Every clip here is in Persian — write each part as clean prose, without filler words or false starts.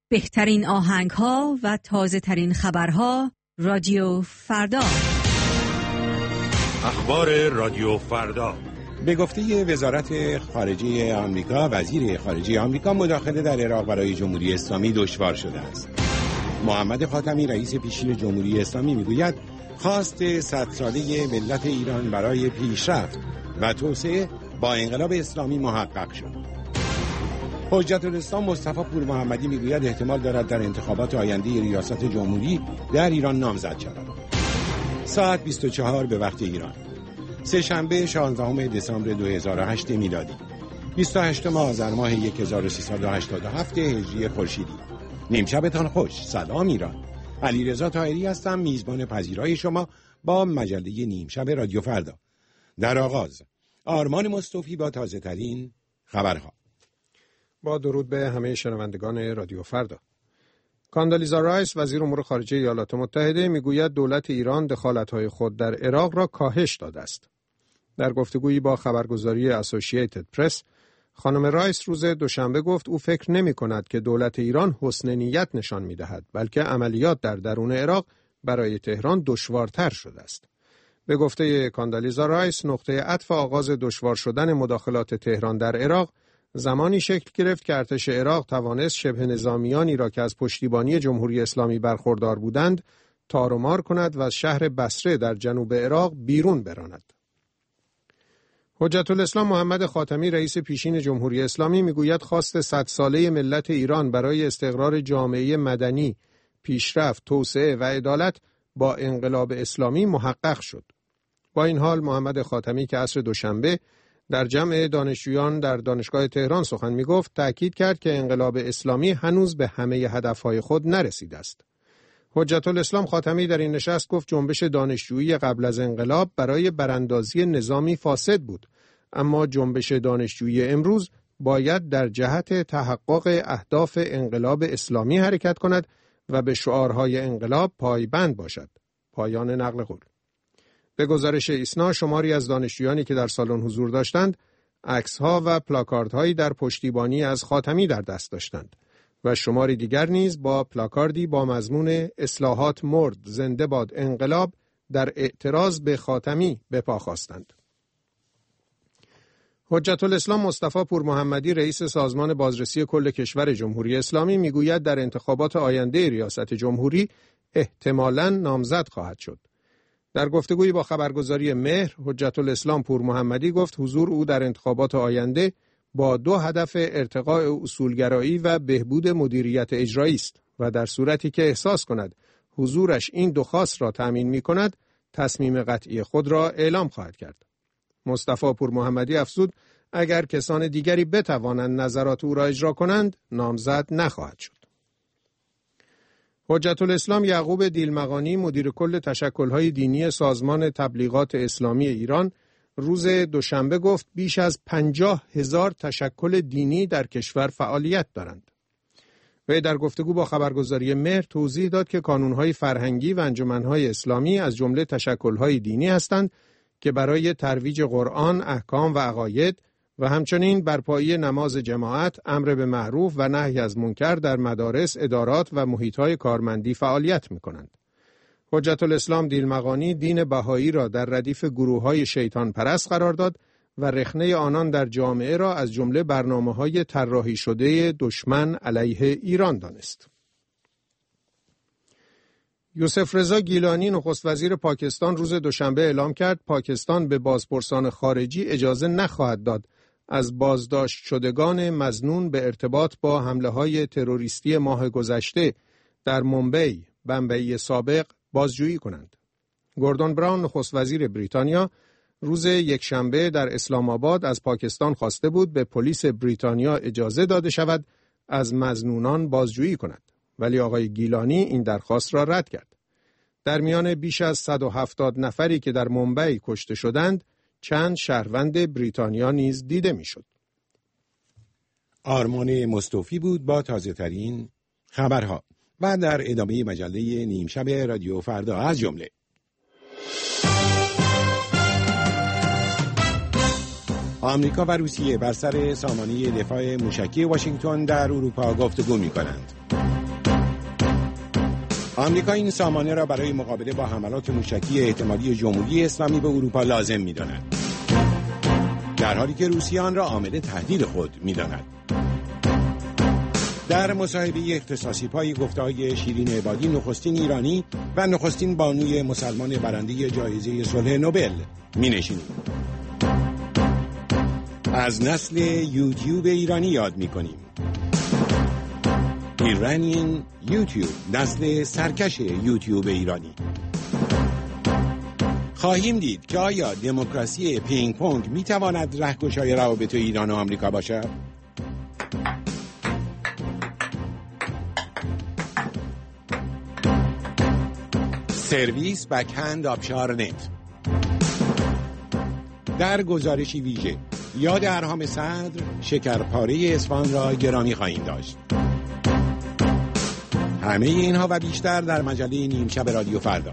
بهترین آهنگ‌ها و تازه‌ترین خبرها رادیو فردا. اخبار رادیو فردا. به گفته وزارت خارجه آمریکا، وزیر خارجه آمریکا مداخله در عراق برای جمهوری اسلامی دشوار شده است. محمد خاتمی رئیس پیشین جمهوری اسلامی میگوید خواست 100 ساله ملت ایران برای پیشرفت و توسعه با انقلاب اسلامی محقق شد. حجت الاسلام مصطفی پور محمدی میگوید احتمال دارد در انتخابات آینده ریاست جمهوری در ایران نامزد شود. ساعت 24 به وقت ایران، سه‌شنبه 16 دسامبر 2008 میلادی، 28 آذر ماه 1387 هجری خورشیدی. نیمشبتان خوش. سلام ایران. علیرضا طاهری هستم، میزبان پذیرای شما با مجله نیمشب رادیو فردا. در آغاز آرمان مصطفی با تازه ترین خبرها. با درود به همه شنوندگان رادیو فردا. کاندالیزا رایس وزیر امور خارجه ایالات متحده میگوید دولت ایران دخالت‌های خود در عراق را کاهش داده است. در گفتگویی با خبرگزاری اسوسییتد پرس، خانم رایس روز دوشنبه گفت او فکر نمی‌کند که دولت ایران حسن نیت نشان می‌دهد، بلکه عملیات در درون عراق برای تهران دشوارتر شده است. به گفته کاندالیزا رایس، نقطه عطف آغاز دشوار شدن مداخلات تهران در عراق زمانی شکل گرفت که ارتش عراق توانست شبه نظامیانی را که از پشتیبانی جمهوری اسلامی برخوردار بودند تارومار کند و از شهر بصره در جنوب عراق بیرون براند. حجت الاسلام محمد خاتمی رئیس پیشین جمهوری اسلامی میگوید خواست 100 ساله ملت ایران برای استقرار جامعه مدنی، پیشرفت، توسعه و عدالت با انقلاب اسلامی محقق شد. با این حال محمد خاتمی که عصر دوشنبه در جمع دانشجویان در دانشگاه تهران سخن می‌گفت، تأکید کرد که انقلاب اسلامی هنوز به همه هدفهای خود نرسیده است. حجت الاسلام خاتمی در این نشست گفت جنبش دانشجویی قبل از انقلاب برای براندازی نظامی فاسد بود، اما جنبش دانشجویی امروز باید در جهت تحقق اهداف انقلاب اسلامی حرکت کند و به شعارهای انقلاب پایبند باشد. پایان نقل قول. به گزارش ایسنا، شماری از دانشجویانی که در سالن حضور داشتند، عکس‌ها و پلاکاردهایی در پشتیبانی از خاتمی در دست داشتند و شماری دیگر نیز با پلاکاردی با مضمون اصلاحات مرد، زنده باد انقلاب در اعتراض به خاتمی به پا خواستند. حجت الاسلام مصطفی پور محمدی رئیس سازمان بازرسی کل کشور جمهوری اسلامی میگوید در انتخابات آینده ریاست جمهوری احتمالاً نامزد خواهد شد. در گفتگویی با خبرگزاری مهر، حجت الاسلام پور محمدی گفت حضور او در انتخابات آینده با 2 هدف ارتقاء اصولگرایی و بهبود مدیریت اجرایی است و در صورتی که احساس کند حضورش این 2 خواست را تامین می کند، تصمیم قطعی خود را اعلام خواهد کرد. مصطفی پور محمدی افزود اگر کسان دیگری بتوانند نظرات او را اجرا کنند، نامزد نخواهد شد. حجت الاسلام یعقوب دیلمغانی مدیر کل تشکل‌های دینی سازمان تبلیغات اسلامی ایران روز دوشنبه گفت بیش از 50,000 تشکل دینی در کشور فعالیت دارند. وی در گفتگو با خبرگزاری مهر توضیح داد که کانون‌های فرهنگی و انجمن‌های اسلامی از جمله تشکل‌های دینی هستند که برای ترویج قرآن، احکام و عقاید و همچنین برپایی نماز جماعت، امر به معروف و نهی از منکر در مدارس، ادارات و محیط‌های کارمندی فعالیت می‌کنند. حجت الاسلام دیلمغانی دین بهایی را در ردیف گروه‌های شیطان پرست قرار داد و رخنه آنان در جامعه را از جمله برنامه‌های طراحی شده دشمن علیه ایران دانست. یوسف رضا گیلانی نخست وزیر پاکستان روز دوشنبه اعلام کرد پاکستان به بازپرسان خارجی اجازه نخواهد داد از بازداشت شدگان مظنون به ارتباط با حمله‌های تروریستی ماه گذشته در مومبئی، بمبئی سابق بازجویی کنند. گوردون براون نخست وزیر بریتانیا روز یکشنبه در اسلام آباد از پاکستان خواسته بود به پلیس بریتانیا اجازه داده شود از مظنونان بازجویی کند، ولی آقای گیلانی این درخواست را رد کرد. در میان بیش از 170 نفری که در مومبئی کشته شدند، چند شهروند بریتانیا نیز دیده میشد. آرمان مصطفی بود با تازه ترین خبرها. و در ادامه مجله نیمشب رادیو فردا از جمله: آمریکا و روسیه بر سر سامانه دفاع موشکی واشنگتن در اروپا گفتگو می‌کنند. آمریکا این سامانه را برای مقابله با حملات موشکی احتمالی جمهوری اسلامی به اروپا لازم می‌داند، در حالی که روسیه آن را عامل تهدید خود می‌داند. در مصاحبه اختصاصی پای گفته‌های شیرین عبادی، نخستین ایرانی و نخستین بانوی مسلمان برنده جایزه صلح نوبل می‌نشینیم. از نسل یوتیوب ایرانی یاد می‌کنیم. ایرانیان یوتیوب، نسل سرکش یوتیوب ایرانی. خواهیم دید که آیا دموکراسی پینگ پونگ می‌تواند رهگشای روابط ایران و آمریکا باشد؟ سرویس بک‌هند آبشار نت در گزارشی ویژه یاد ارهام صدر، شکرپاره اصفهان را گرامی خواهیم داشت. همه اینها و بیشتر در مجله نیم شب رادیو فردا.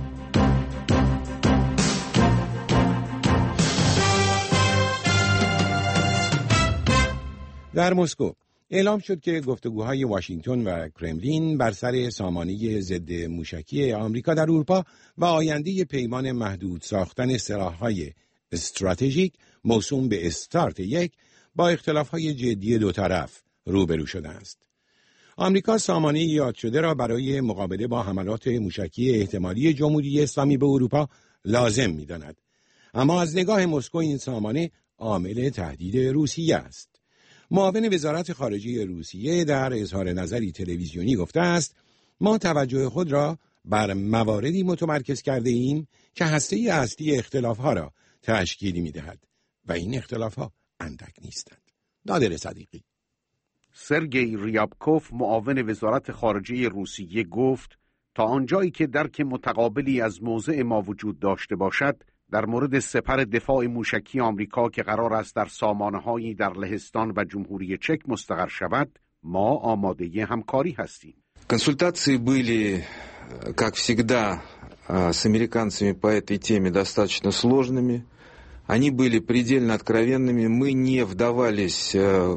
در مسکو اعلام شد که گفتگوهای واشنگتن و کرملین بر سر سامانه ضد موشکی آمریکا در اروپا و آینده پیمان محدود ساختن سلاح‌های استراتژیک موسوم به استارت یک با اختلاف‌های جدی دو طرف روبرو شده است. آمریکا سامانه یاد شده را برای مقابله با حملات موشکی احتمالی جمهوری اسلامی به اروپا لازم می‌داند، اما از نگاه مسکو این سامانه عامل تهدید روسیه است. معاون وزارت خارجه روسیه در اظهار نظری تلویزیونی گفته است: ما توجه خود را بر مواردی متمرکز کرده ایم که هسته اصلی اختلافها را تشکیل می‌دهد و این اختلافها اندک نیستند. نادر صدیقی. سرگئی ریابکوف معاون وزارت خارجه روسیه گفت تا آنجایی که درک متقابلی از موضع ما وجود داشته باشد، در مورد سپر دفاع موشکی آمریکا که قرار است در سامانه‌هایی در لهستان و جمهوری چک مستقر شود، ما آماده همکاری هستیم. Консультации были, как всегда, с американцами по этой теме достаточно сложными. Они были предельно откровенными. Мы не вдавались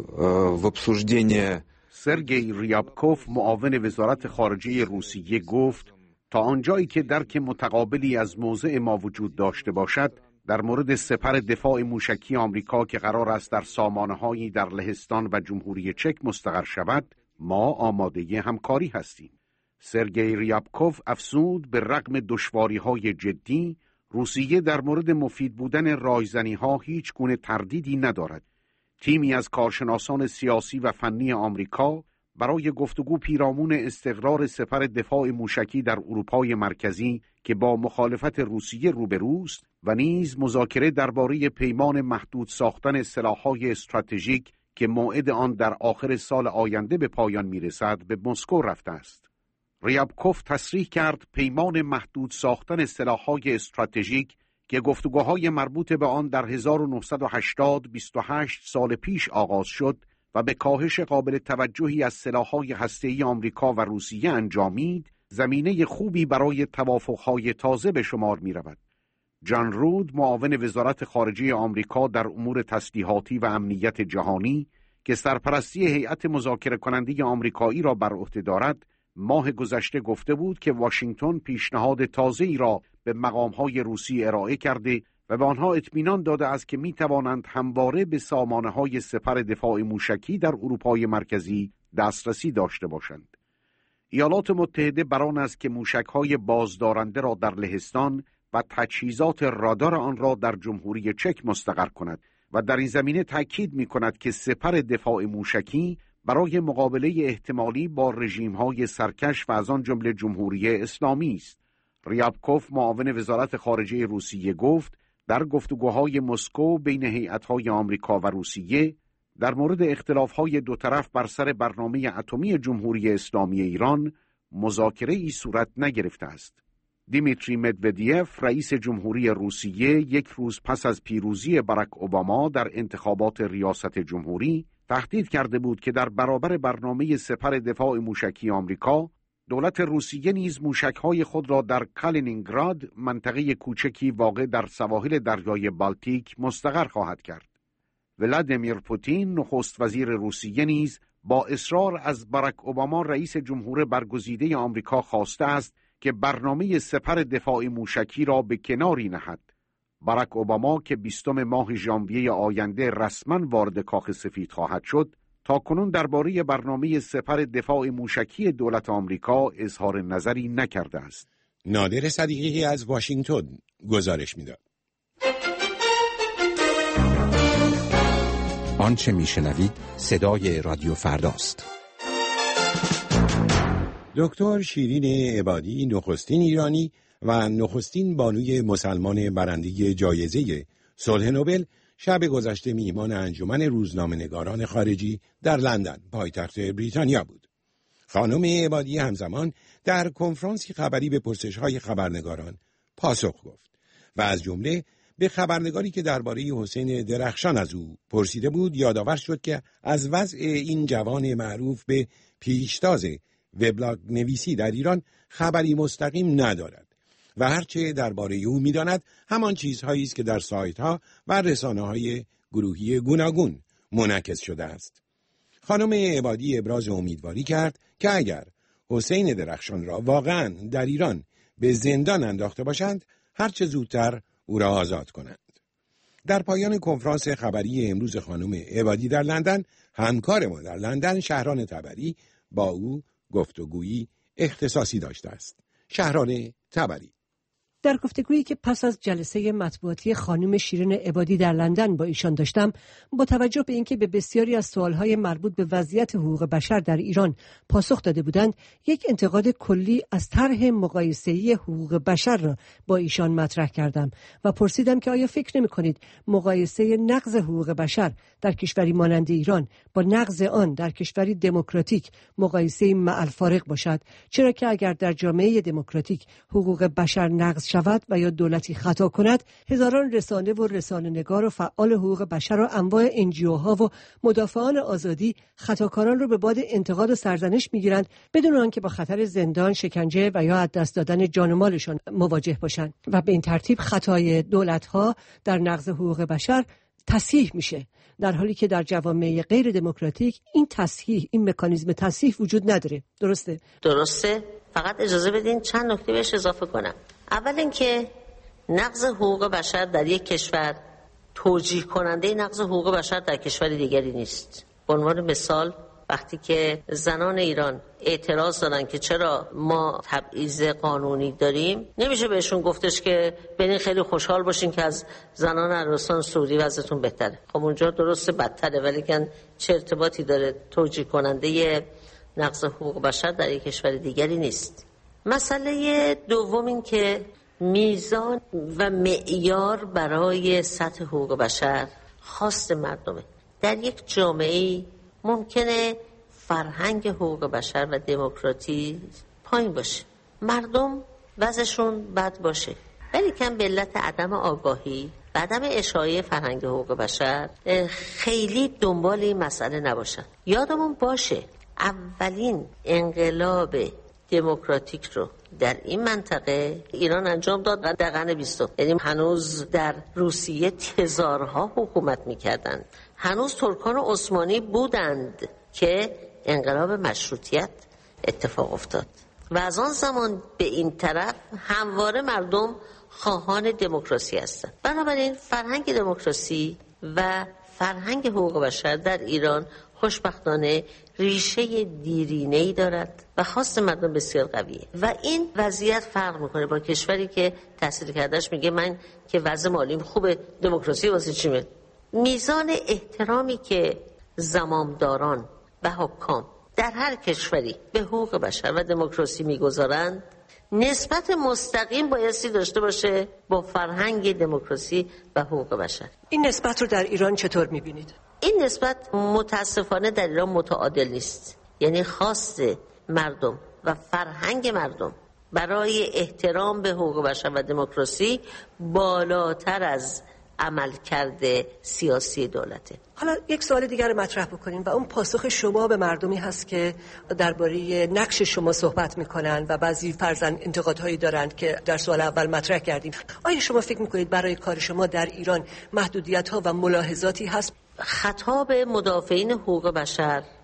в обсуждение. سرگئی ریابکوف معاون وزارت خارجه روسیه گفت تا آنجایی که درک متقابلی از موضع ما وجود داشته باشد، در مورد سپر دفاع موشکی آمریکا که قرار است در سامانه‌هایی در لهستان و جمهوری چک مستقر شود، ما آماده همکاری هستیم. سرگئی ریابکوف افزود به رغم دشواری‌های جدی، روسیه در مورد مفید بودن رایزنی‌ها هیچ گونه تردیدی ندارد. تیمی از کارشناسان سیاسی و فنی آمریکا برای گفتگو پیرامون استقرار سپر دفاع موشکی در اروپای مرکزی که با مخالفت روسیه روبروست و نیز مذاکره درباره پیمان محدود ساختن سلاح‌های استراتژیک که موعد آن در آخر سال آینده به پایان میرسد به مسکو رفته است. ریابکوف تصریح کرد پیمان محدود ساختن سلاح‌های استراتژیک که گفتگوهای مربوط به آن در 1980 28 سال پیش آغاز شد و به کاهش قابل توجهی از سلاح‌های هسته‌ای آمریکا و روسیه انجامید، زمینه خوبی برای توافق‌های تازه به شمار می‌رود. جان رود، معاون وزارت خارجه آمریکا در امور تسلیحاتی و امنیت جهانی که سرپرستی هیئت مذاکره کننده آمریکایی را بر عهده دارد، ماه گذشته گفته بود که واشنگتن پیشنهاد تازه‌ای را به مقام‌های روسی ارائه کرده و به آنها اطمینان داده است که می‌توانند همواره به سامانه‌های سپر دفاع موشکی در اروپای مرکزی دسترسی داشته باشند. ایالات متحده بر آن است که موشک‌های بازدارنده را در لهستان و تجهیزات رادار آن را در جمهوری چک مستقر کند و در این زمینه تأکید می‌کند که سپر دفاع موشکی برای مقابله احتمالی با رژیم‌های سرکش و از آن جمله جمهوری اسلامی است. ریابکوف، معاون وزارت خارجه روسیه گفت در گفتگوهای مسکو بین هیئت‌های آمریکا و روسیه در مورد اختلاف‌های دو طرف بر سر برنامه اتمی جمهوری اسلامی ایران مذاکره‌ای صورت نگرفته است. دیمیتری مدودیف، رئیس جمهوری روسیه، یک روز پس از پیروزی باراک اوباما در انتخابات ریاست جمهوری تهدید کرده بود که در برابر برنامه سپر دفاع موشکی آمریکا، دولت روسیه نیز موشک‌های خود را در کالینینگراد، منطقه کوچکی واقع در سواحل دریای بالتیک، مستقر خواهد کرد. ولادیمیر پوتین، نخست وزیر روسیه نیز با اصرار از باراک اوباما رئیس جمهور برگزیده آمریکا خواسته است که برنامه سپر دفاع موشکی را به کناری نهد. باراک اوباما که 20 ماه ژانویه آینده رسما وارد کاخ سفید خواهد شد، تاکنون درباره برنامه سپر دفاع موشکی دولت آمریکا اظهار نظری نکرده است. نادر صدیقی از واشنگتن گزارش می‌داد. آنچه میشنوید صدای رادیو فرداست. دکتر شیرین عبادی، نخستین ایرانی و نخستین بانوی مسلمان برنده جایزه صلح نوبل، شب گذشته میهمان انجمن روزنامه‌نگاران خارجی در لندن، پایتخت بریتانیا بود. خانم عبادی همزمان در کنفرانسی خبری به پرسش‌های خبرنگاران پاسخ گفت و از جمله به خبرنگاری که درباره حسین درخشان از او پرسیده بود یادآور شد که از وضع این جوان معروف به پیشتاز وبلاگ نویسی در ایران خبری مستقیم ندارد و هرچه درباره او می‌داند همان چیزهایی است که در سایت‌ها و رسانه‌های گروهی گوناگون منعکس شده است. خانم عبادی ابراز امیدواری کرد که اگر حسین درخشان را واقعاً در ایران به زندان انداخته باشند، هرچه زودتر او را آزاد کنند. در پایان کنفرانس خبری امروز خانم عبادی در لندن، همکار ما در لندن شهران تبری با او گفتگویی اختصاصی داشته است. شهران تبری: در گفتگویی که پس از جلسه مطبوعاتی خانم شیرین عبادی در لندن با ایشان داشتم، با توجه به اینکه به بسیاری از سوالهای مربوط به وضعیت حقوق بشر در ایران پاسخ داده بودند، یک انتقاد کلی از طرح مقایسه‌ای حقوق بشر را با ایشان مطرح کردم و پرسیدم که آیا فکر نمی‌کنید مقایسه نقض حقوق بشر در کشوری مانند ایران با نقض آن در کشوری دموکراتیک مقایسه مع‌الفارق باشد، چرا که اگر در جامعه دموکراتیک حقوق بشر نقض شود و یا دولتی خطا کند، هزاران رسانه و رسانه‌نگار و فعال حقوق بشر و انواع NGOها و مدافعان آزادی خطاکاران رو به باد انتقاد و سرزنش میگیرند بدون آنکه با خطر زندان، شکنجه و یا از دست دادن جان و مالشان مواجه باشند و به این ترتیب خطای دولت‌ها در نقض حقوق بشر تصحیح میشه، در حالی که در جوامع غیر دموکراتیک این تصحیح، این مکانیزم تصحیح وجود نداره. درسته؟ فقط اجازه بدین چند نکته بهش اضافه کنم. اول اینکه نقض حقوق بشر در یک کشور توجیه کننده نقض حقوق بشر در کشور دیگری نیست. به عنوان مثال، وقتی که زنان ایران اعتراض دارن که چرا ما تبعیض قانونی داریم، نمیشه بهشون گفتش که برین خیلی خوشحال باشین که از زنان عربستان سعودی وضعیتون بهتره. خب اونجا درسته بدتره، ولی که چه ارتباطی داره؟ توجیه کننده نقض حقوق بشر در یک کشور دیگری نیست. مسئله دوم این که میزان و معیار برای سطح حقوق بشر خواست مردمه. در یک جامعه ممکنه فرهنگ حقوق بشر و دموکراسی پایین باشه، مردم وضعشون بد باشه، ولی کم به علت عدم آگاهی و عدم اشاعه فرهنگ حقوق بشر خیلی دنبال این مسئله نباشن. یادمون باشه اولین انقلاب دموکراتیک رو در این منطقه ایران انجام داد در قرن 20. یعنی هنوز در روسیه تزارها حکومت میکردند، هنوز ترکان عثمانی بودند که انقلاب مشروطیت اتفاق افتاد و از آن زمان به این طرف همواره مردم خواهان دموکراسی هستند. بنابراین فرهنگ دموکراسی و فرهنگ حقوق بشر در ایران خوشبختانه ریشه دیرینه‌ای دارد و خواست مردم بسیار قویه و این وضعیت فرق میکنه با کشوری که تحصیل کردهش میگه من که وضع مالیم خوبه، دموکراسی واسه چیه؟ میزان احترامی که زمامداران و حکام در هر کشوری به حقوق بشر و دموکراسی میگذارند نسبت مستقیم بایستی داشته باشه با فرهنگ دموکراسی و حقوق بشر. این نسبت رو در ایران چطور میبینید؟ این نسبت متاسفانه در ایران متعادل نیست. یعنی خواست مردم و فرهنگ مردم برای احترام به حقوق بشر و دموکراسی بالاتر از عملکرد سیاسی دولته. حالا یک سوال دیگر رو مطرح بکنیم و اون پاسخ شما به مردمی هست که درباره نقش شما صحبت میکنن و بعضی فرضاً انتقادهایی دارند که در سوال اول مطرح کردیم. آیا شما فکر میکنید برای کار شما در ایران محدودیت‌ها و ملاحظاتی هست؟ خطاب مدافعین حقوق بشر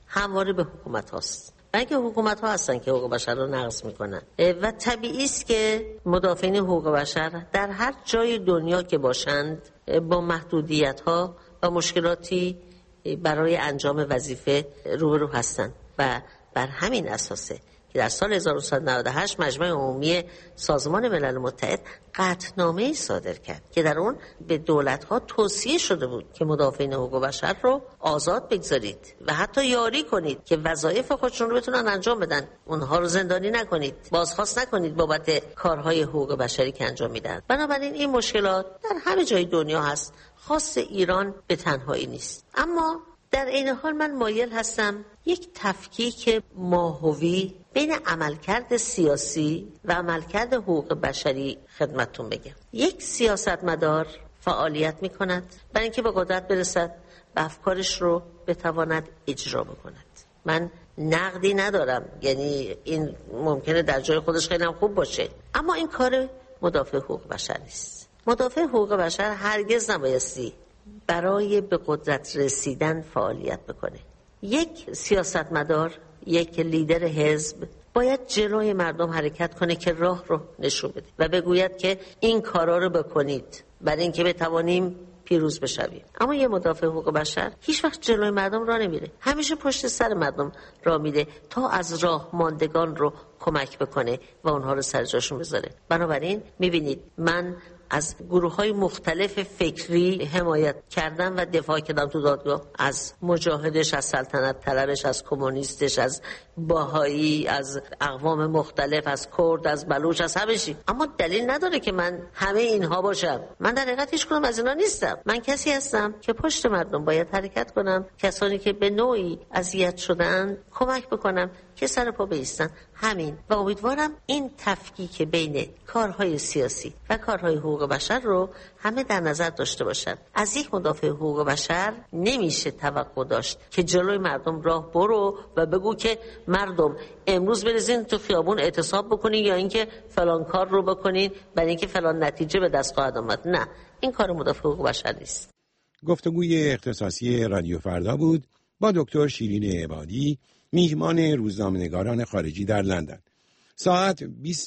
همواره به حکومت هاست. بلکه حکومت ها هستن که حقوق بشر رو نقض میکنن و طبیعی است که مدافعین حقوق بشر در هر جای دنیا که باشند با محدودیت ها و مشکلاتی برای انجام وظیفه روبرو هستند و بر همین اساسه که در سال 1998 مجمع عمومی سازمان ملل متحد قطعنامه‌ای صادر کرد که در اون به دولت‌ها توصیه شده بود که مدافعین حقوق بشر رو آزاد بگذارید و حتی یاری کنید که وظایف خودشون رو بتونن انجام بدن. اونها رو زندانی نکنید، بازخواست نکنید بابت کارهای حقوق بشری که انجام میدن. بنابراین این مشکلات در همه جای دنیا هست، خاص ایران به تنهایی نیست. اما در این حال من مایل هستم یک تفکیک ماهوی بین عملکرد سیاسی و عملکرد حقوق بشری خدمتتون بگم. یک سیاستمدار فعالیت می کند برای اینکه به قدرت برسد و افکارش رو بتواند اجرا بکند. من نقدی ندارم، یعنی این ممکنه در جای خودش خیلی هم خوب باشه، اما این کار مدافع حقوق بشر نیست. مدافع حقوق بشر هرگز نبایستی برای به قدرت رسیدن فعالیت بکنه. یک سیاستمدار، یک لیدر حزب باید جلوی مردم حرکت کنه که راه رو نشون بده و بگوید که این کارا رو بکنید برای اینکه بتوانیم پیروز بشویم. اما یه مدافع حقوق بشر هیچ وقت جلوی مردم راه نمیره، همیشه پشت سر مردم راه میره تا از راه ماندگان رو کمک بکنه و اونها رو سر جاشون بذاره. بنابراین میبینید من از گروه‌های مختلف فکری حمایت کردم و دفاع کردم تو دادگاه، از مجاهدش، از سلطنت طلبش، از کمونیستش، از باهایی، از اقوام مختلف، از کرد، از بلوچ، از همه چی. اما دلیل نداره که من همه اینها باشم. من در حقیقت هیچ کدوم از اینا نیستم. من کسی هستم که پشت مردم باید حرکت کنم، کسانی که به نوعی اذیت شدن کمک بکنم که سر پا بایستن. همین. و امیدوارم این تفکیک بین کارهای سیاسی و کارهای حقوق بشر رو همه در نظر داشته باشند. از یک مدافع حقوق بشر نمیشه توقع داشت که جلوی مردم راه برو و بگو که مردم امروز بریزین تو خیابون اعتصاب بکنین یا اینکه فلان کار رو بکنین برای اینکه فلان نتیجه به دست خواهد آمد. نه، این کار مدافع حقوق بشر نیست. گفتگوی اختصاصی رادیو فردا بود با دکتر شیرین عبادی، میهمان روزنامه‌نگاران خارجی در لندن. ساعت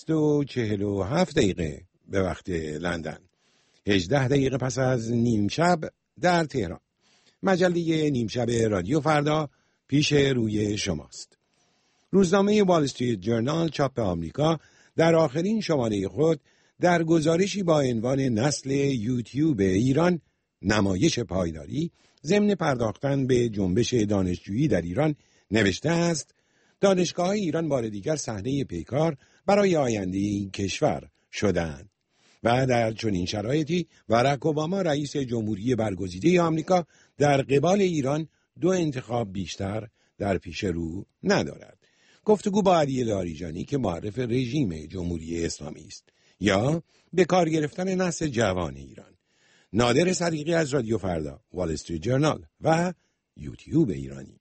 20:47 به وقت لندن، 18 دقیقه پس از نیم شب در تهران. مجله نیم شب رادیو فردا پیش روی شماست. روزنامه وال استریت جورنال چاپ آمریکا در آخرین شماره خود در گزارشی با عنوان نسل یوتیوب ایران نمایش پایداری ضمن پرداختن به جنبش دانشجویی در ایران نوشته است: دانشگاه‌های ایران بار دیگر صحنه پیکار برای آینده این کشور شدند و در چنین شرایطی باراک اوباما رئیس جمهوری برگزیده آمریکا در قبال ایران دو انتخاب بیشتر در پیش رو ندارد. گفتگو با علی لاریجانی که معرف رژیم جمهوری اسلامی است یا به کار گرفتن نسل جوان ایران. نادر صدیقی از رادیو فردا، وال استریت جورنال و یوتیوب ایرانی.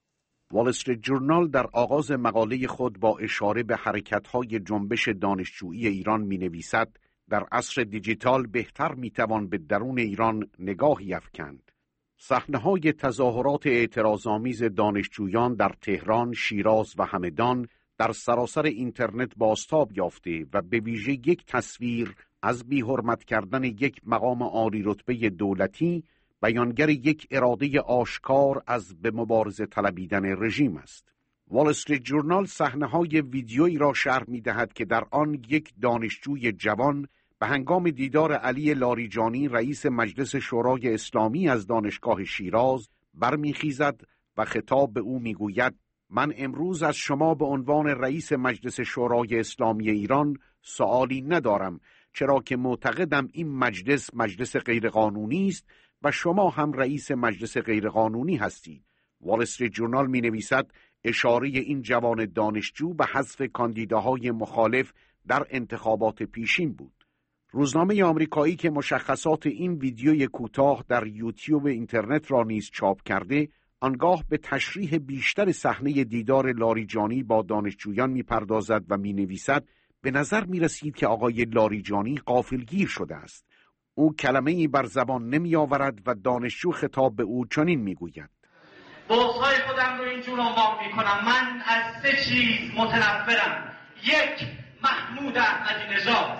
وال استریت جورنال در آغاز مقاله خود با اشاره به حرکت‌های جنبش دانشجویی ایران می‌نویسد: در عصر دیجیتال بهتر می‌توان به درون ایران نگاهی افکند. صحنه‌های تظاهرات اعتراض‌آمیز دانشجویان در تهران، شیراز و همدان در سراسر اینترنت بازتاب یافته و به ویژه یک تصویر از بی‌حرمت کردن یک مقام عالی رتبه دولتی بیانگر یک اراده آشکار از به مبارزه طلبیدن رژیم است. وال استریت جورنال صحنه‌های ویدیویی را شرح می‌دهد که در آن یک دانشجوی جوان به هنگام دیدار علی لاریجانی رئیس مجلس شورای اسلامی از دانشگاه شیراز برمیخیزد و خطاب به او میگوید: من امروز از شما به عنوان رئیس مجلس شورای اسلامی ایران سوالی ندارم، چرا که معتقدم این مجلس غیرقانونی است و شما هم رئیس مجلس غیرقانونی هستید. وال استریت جورنال می نویسد اشاره این جوان دانشجو به حذف کاندیداهای مخالف در انتخابات پیشین بود. روزنامه آمریکایی که مشخصات این ویدیوی کوتاه در یوتیوب اینترنت را نیز چاپ کرده، آنگاه به تشریح بیشتر صحنه دیدار لاریجانی با دانشجویان می‌پردازد و می‌نویسد: به نظر می‌رسید که آقای لاریجانی غافلگیر شده است. او کلمه‌ای بر زبان نمی‌آورد و دانشجو خطاب به او چنین می‌گوید: بغض‌های خودم رو اینجور عنوان میکنم: من از 3 چیز متنفرم. 1. محمود احمدی نژاد.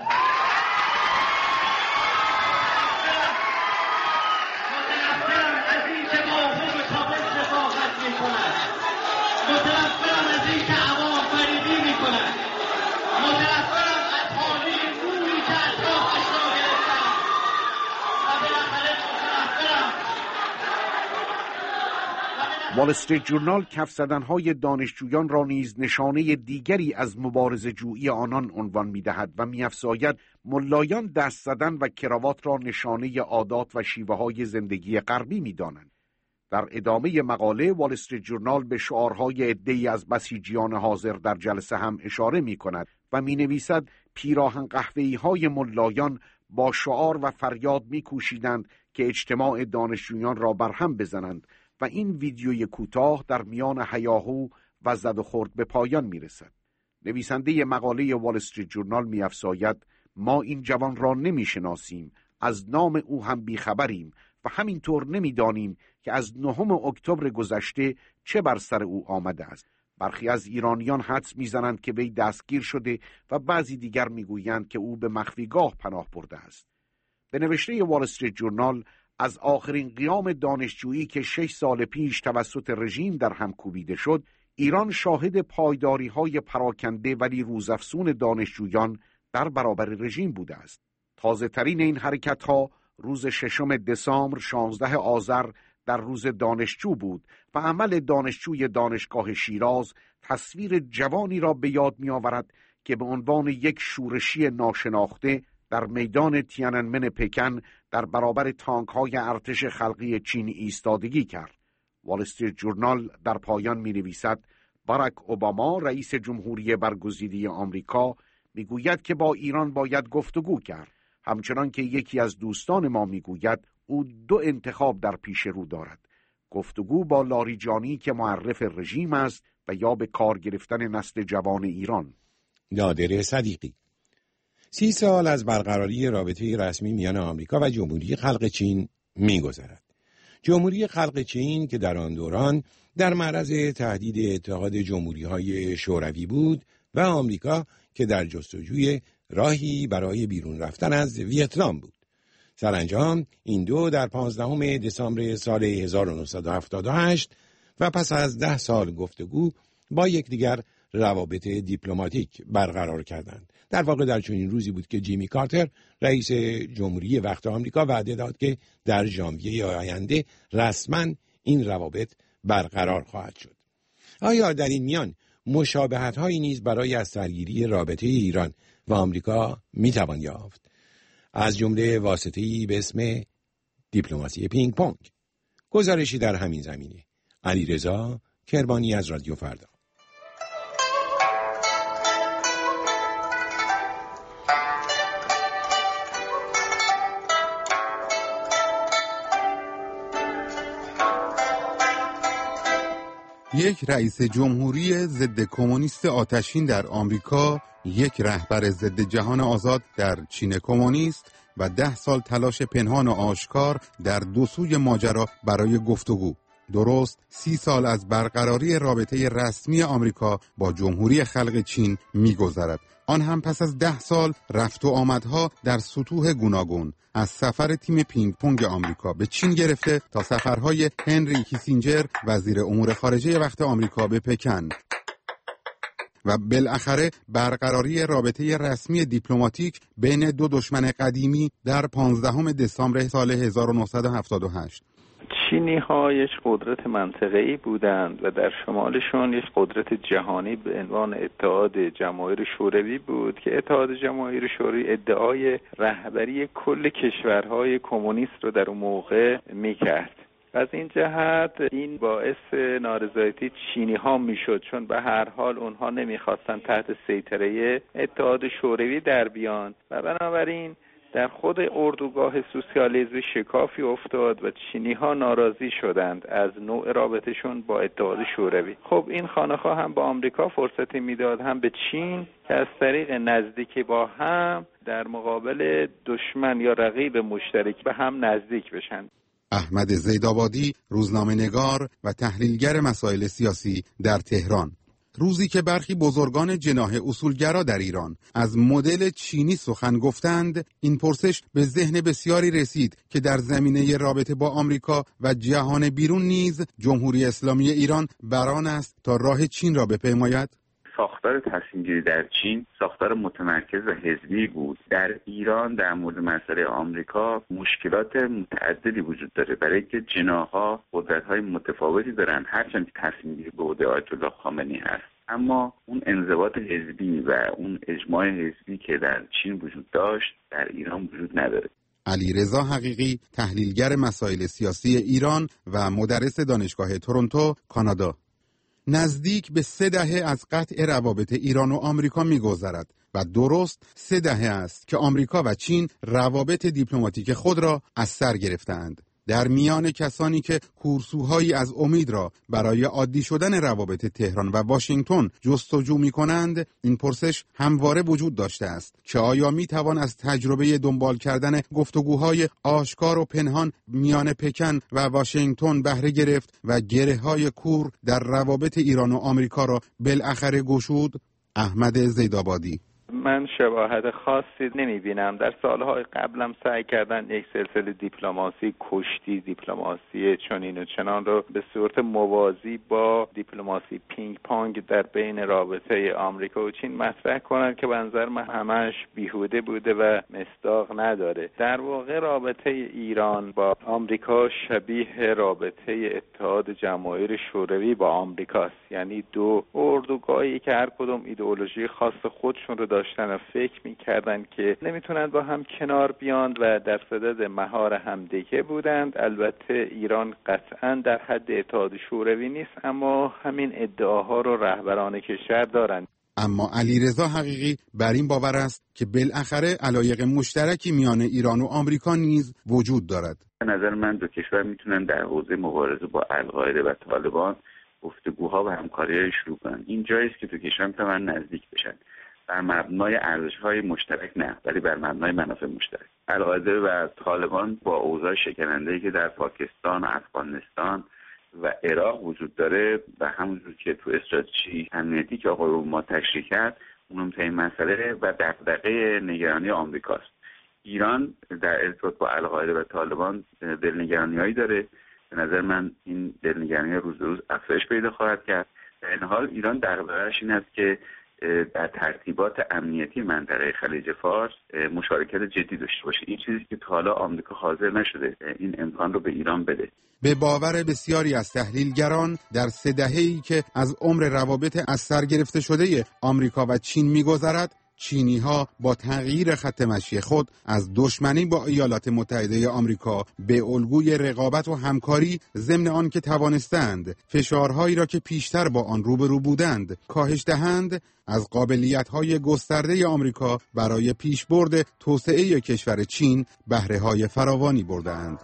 متنفرم از این که با حقوق کابل شفاقت میکند. متنفرم از این که عوام فریبی میکند. متنفرم از حالی نوری که اطرافش را گرفتم. و بالاخره متنفرم. وال استریت جورنال کف زدن‌های دانشجویان را نیز نشانه دیگری از مبارزه‌جویی آنان عنوان می‌دهد و می‌افزاید ملایان دست زدن و کراوات را نشانه عادات و شیوه‌های زندگی غربی می‌دانند. در ادامه مقاله وال استریت جورنال به شعارهای عده‌ای از بسیجیان حاضر در جلسه هم اشاره می‌کند و می‌نویسد پیراهن قهوه‌ای‌های ملایان با شعار و فریاد می‌کوشیدند که اجتماع دانشجویان را برهم بزنند و این ویدیوی کوتاه در میان هیاهو و زد و خورد به پایان میرسد. نویسنده مقاله وال استریت جورنال می‌افزاید ما این جوان را نمی‌شناسیم، از نام او هم بیخبریم و همینطور نمی‌دانیم که از 9 اکتبر گذشته چه بر سر او آمده است. برخی از ایرانیان حدس می‌زنند که وی دستگیر شده و بعضی دیگر می‌گویند که او به مخفیگاه پناه برده است. به نوشته وال استریت جورنال از آخرین قیام دانشجویی که 6 سال پیش توسط رژیم در هم کوبیده شد، ایران شاهد پایداری‌های پراکنده ولی روزافزون دانشجویان در برابر رژیم بوده است. تازه‌ترین این حرکت‌ها روز 6 دسامبر 16 آذر در روز دانشجو بود و عمل دانشجوی دانشگاه شیراز تصویر جوانی را به یاد می‌آورد که به عنوان یک شورشی ناشناخته در میدان تیاننمن پکن در برابر تانک‌های ارتش خلقی چین ایستادگی کرد. وال استریت جورنال در پایان می‌نویسد باراک اوباما رئیس جمهوری برگزیده آمریکا می‌گوید که با ایران باید گفتگو کرد، همچنان که یکی از دوستان ما می‌گوید او 2 انتخاب در پیش رو دارد: گفتگو با لاریجانی که معرف رژیم است و یا به کار گرفتن نسل جوان ایران. نادر صدیقی. 30 سال از برقراری رابطه رسمی میان آمریکا و جمهوری خلق چین می‌گذرد. جمهوری خلق چین که در آن دوران در معرض تهدید اتحاد جمهوری‌های شوروی بود و آمریکا که در جستجوی راهی برای بیرون رفتن از ویتنام بود. سرانجام این دو در 15 دسامبر سال 1978 و پس از 10 سال گفتگو با یکدیگر روابط دیپلماتیک برقرار کردند. در واقع در چنین روزی بود که جیمی کارتر رئیس جمهوری وقت آمریکا وعده داد که در ژانویه آینده رسما این روابط برقرار خواهد شد. آیا در این میان مشابهت‌هایی نیز برای از سرگیری رابطه ایران و آمریکا میتوان یافت؟ از جمله واسطه‌ای به اسم دیپلماسی پینگ پونگ. گزارشی در همین زمینه. علیرضا کرمانی از رادیو فردا. یک رئیس جمهوری ضد کمونیست آتشین در آمریکا، یک رهبر ضد جهان آزاد در چین کمونیست و 10 سال تلاش پنهان و آشکار در دو سوی ماجرا برای گفتگو. درست 30 سال از برقراری رابطه رسمی آمریکا با جمهوری خلق چین می‌گذرد. آن هم پس از 10 سال رفت و آمدها در سطوح گوناگون، از سفر تیم پینگ پونگ آمریکا به چین گرفته تا سفرهای هنری کیسینجر وزیر امور خارجه وقت آمریکا به پکن و بالاخره برقراری رابطه رسمی دیپلماتیک بین دو دشمن قدیمی در 15 دسامبر سال 1978. چینی ها یک قدرت منطقه‌ای بودند و در شمالشون یک قدرت جهانی به عنوان اتحاد جماهیر شوروی بود که اتحاد جماهیر شوروی ادعای رهبری کل کشورهای کمونیست رو در اون موقع میکرد. از این جهت این باعث نارضایتی چینی ها میشد، چون به هر حال اونها نمیخواستن تحت سیطره اتحاد شوروی در بیان و بنابراین در خود اردوگاه سوسیالیسم شکافی افتاد و چینی ها ناراضی شدند از نوع رابطشون با اتحاد شوروی. خب این خانه‌ها هم با آمریکا فرصتی میداد هم به چین که از طریق نزدیکی با هم در مقابل دشمن یا رقیب مشترک به هم نزدیک بشن. احمد زیدآبادی، روزنامه‌نگار و تحلیلگر مسائل سیاسی در تهران. روزی که برخی بزرگان جناح اصولگرا در ایران از مدل چینی سخن گفتند، این پرسش به ذهن بسیاری رسید که در زمینه رابطه با آمریکا و جهان بیرون نیز جمهوری اسلامی ایران برآن است تا راه چین را بپیماید. ساختار تصمیم‌گیری در چین ساختار متمرکز و حزبی بود. در ایران در مورد مسئله آمریکا مشکلات متعددی وجود داره، برای اینکه جناح‌ها قدرت‌های متفاوتی دارن، هرچند که تصمیم‌گیری به عهده آیت الله خامنه‌ای هست، اما اون انضباط حزبی و اون اجماع حزبی که در چین وجود داشت در ایران وجود نداره. علیرضا حقیقی، تحلیلگر مسائل سیاسی ایران و مدرس دانشگاه تورنتو، کانادا. نزدیک به 3 دهه از قطع روابط ایران و آمریکا می‌گذرد و درست 3 دهه است که آمریکا و چین روابط دیپلماتیک خود را از سر گرفتند. در میان کسانی که کورسوهایی از امید را برای عادی شدن روابط تهران و واشنگتن جستجو می‌کنند، این پرسش همواره وجود داشته است که آیا می‌توان از تجربه دنبال کردن گفتگوهای آشکار و پنهان میان پکن و واشنگتن بهره گرفت و گره‌های کور در روابط ایران و آمریکا را بالاخره گشود؟ احمد زیدآبادی: من شباهت خاصی نمیبینم. در سالهای قبلم سعی کردن یک سلسله دیپلماسی کشتی، دیپلماسی چنین و چنان رو به صورت موازی با دیپلماسی پینگ پونگ در بین رابطه آمریکا و چین مطرح کنند که به نظر من همش بیهوده بوده و مصداق نداره. در واقع رابطه ایران با آمریکا شبیه رابطه اتحاد جماهیر شوروی با آمریکاست، یعنی دو اردوگاهی که هر کدوم ایدئولوژی خاص خودشون رو داشتن و فکر می‌کردن که نمیتونن با هم کنار بیان و در صدد مهار همدیگه بودند. البته ایران قطعاً در حد اتحاد شوروی نیست، اما همین ادعاها رو رهبران کشور دارند. اما علیرضا حقیقی بر این باور است که بالاخره علایق مشترکی میان ایران و آمریکا نیز وجود دارد. به نظر من دو کشور میتونن در حوزه مبارزه با القاعده و طالبان گفتگوها و همکاری‌های شروع کنن. این جایی است که دو کشور میتونن نزدیک بشن، بر مبنای ارزش‌های مشترک نه، ولی بر مبنای منافع مشترک. القاعده و طالبان با اوضاع شکننده‌ای که در پاکستان، افغانستان و عراق وجود داره و همونجور که تو استراتژی امنیتی که آقای اوباما تشریح کرد، مهمترین مسئله و دغدغه نگرانی آمریکاست. ایران در ارتباط با القاعده و طالبان دلنگرانی‌هایی داره. به نظر من این دلنگرانی روز به روز افزایش پیدا خواهد کرد. در این حال ایران دغدغه‌اش این است که در ترتیبات امنیتی منطقه خلیج فارس مشارکت جدی داشته باشه. این چیزی که تا حالا آمریکا حاضر نشده این امکان رو به ایران بده. به باور بسیاری از تحلیلگران در 3 دهه‌ای که از عمر روابط از سر گرفته شده آمریکا و چین می‌گذرد، چینی‌ها با تغییر خط مشی خود از دشمنی با ایالات متحده آمریکا به الگوی رقابت و همکاری، ضمن آن که توانستند فشارهایی را که پیشتر با آن روبرو بودند کاهش دهند، از قابلیت‌های گسترده آمریکا برای پیشبرد توسعه کشور چین بهره‌های فراوانی بردند.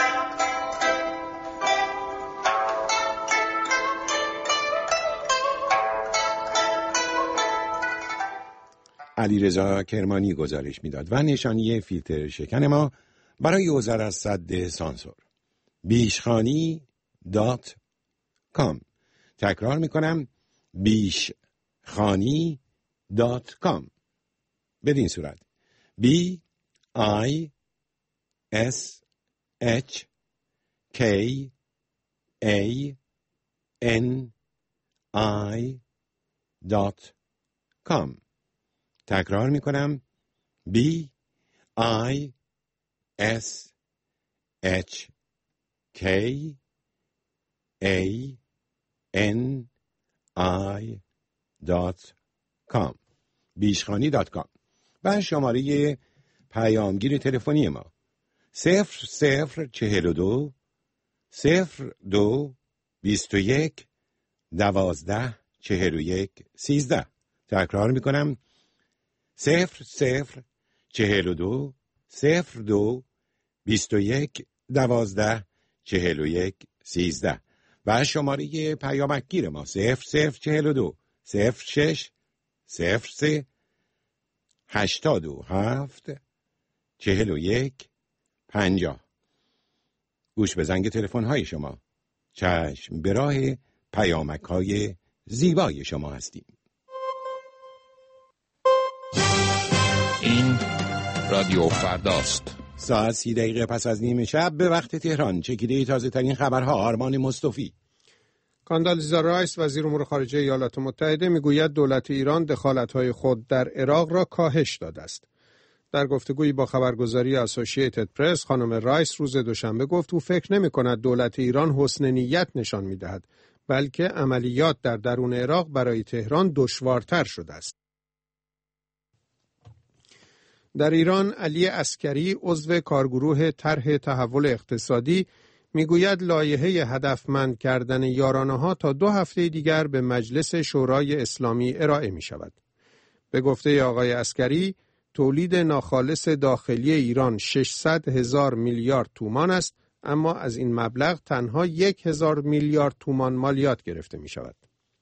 علیرضا کرمانی گزارش میداد و نشانی فیلتر شکن ما برای عبور از سد سانسور. بیشخانی.com. تکرار میکنم، بیشخانی.com. بدین صورت BISHKANI.com. تکرار میکنم، BISHKANI.com. بیشخانی.com. و شماره پیامگیر تلفنی ما 0042 02 21 12 41 13. تکرار میکنم، 0042 02 21 12 41 13 و شماره پیامکگیر ما 0042 06 03 87 41 50. گوش به زنگ تلفن‌های شما. چشم به راه پیامک‌های زیبای شما هستیم. این رادیو فرداست. ساعت 30 دقیقه پس از نیم شب به وقت تهران. چکیده تازه ترین خبرها. آرمان مصطفی. کاندالیزا رایس وزیر امور خارجه ایالات متحده میگوید دولت ایران دخالت‌های خود در عراق را کاهش داده است. در گفتگویی با خبرگزاری اسوسییتد پرس خانم رایس روز دوشنبه گفت او فکر نمی‌کند دولت ایران حسن نیت نشان می‌دهد، بلکه عملیات در درون عراق برای تهران دشوارتر شده است. در ایران علی عسکری عضو کارگروه طرح تحول اقتصادی میگوید لایحه هدفمند کردن یارانه‌ها تا 2 هفته دیگر به مجلس شورای اسلامی ارائه می شود. به گفته آقای عسکری تولید ناخالص داخلی ایران 600,000 میلیارد تومان است، اما از این مبلغ تنها 1,000 میلیارد تومان مالیات گرفته می شود.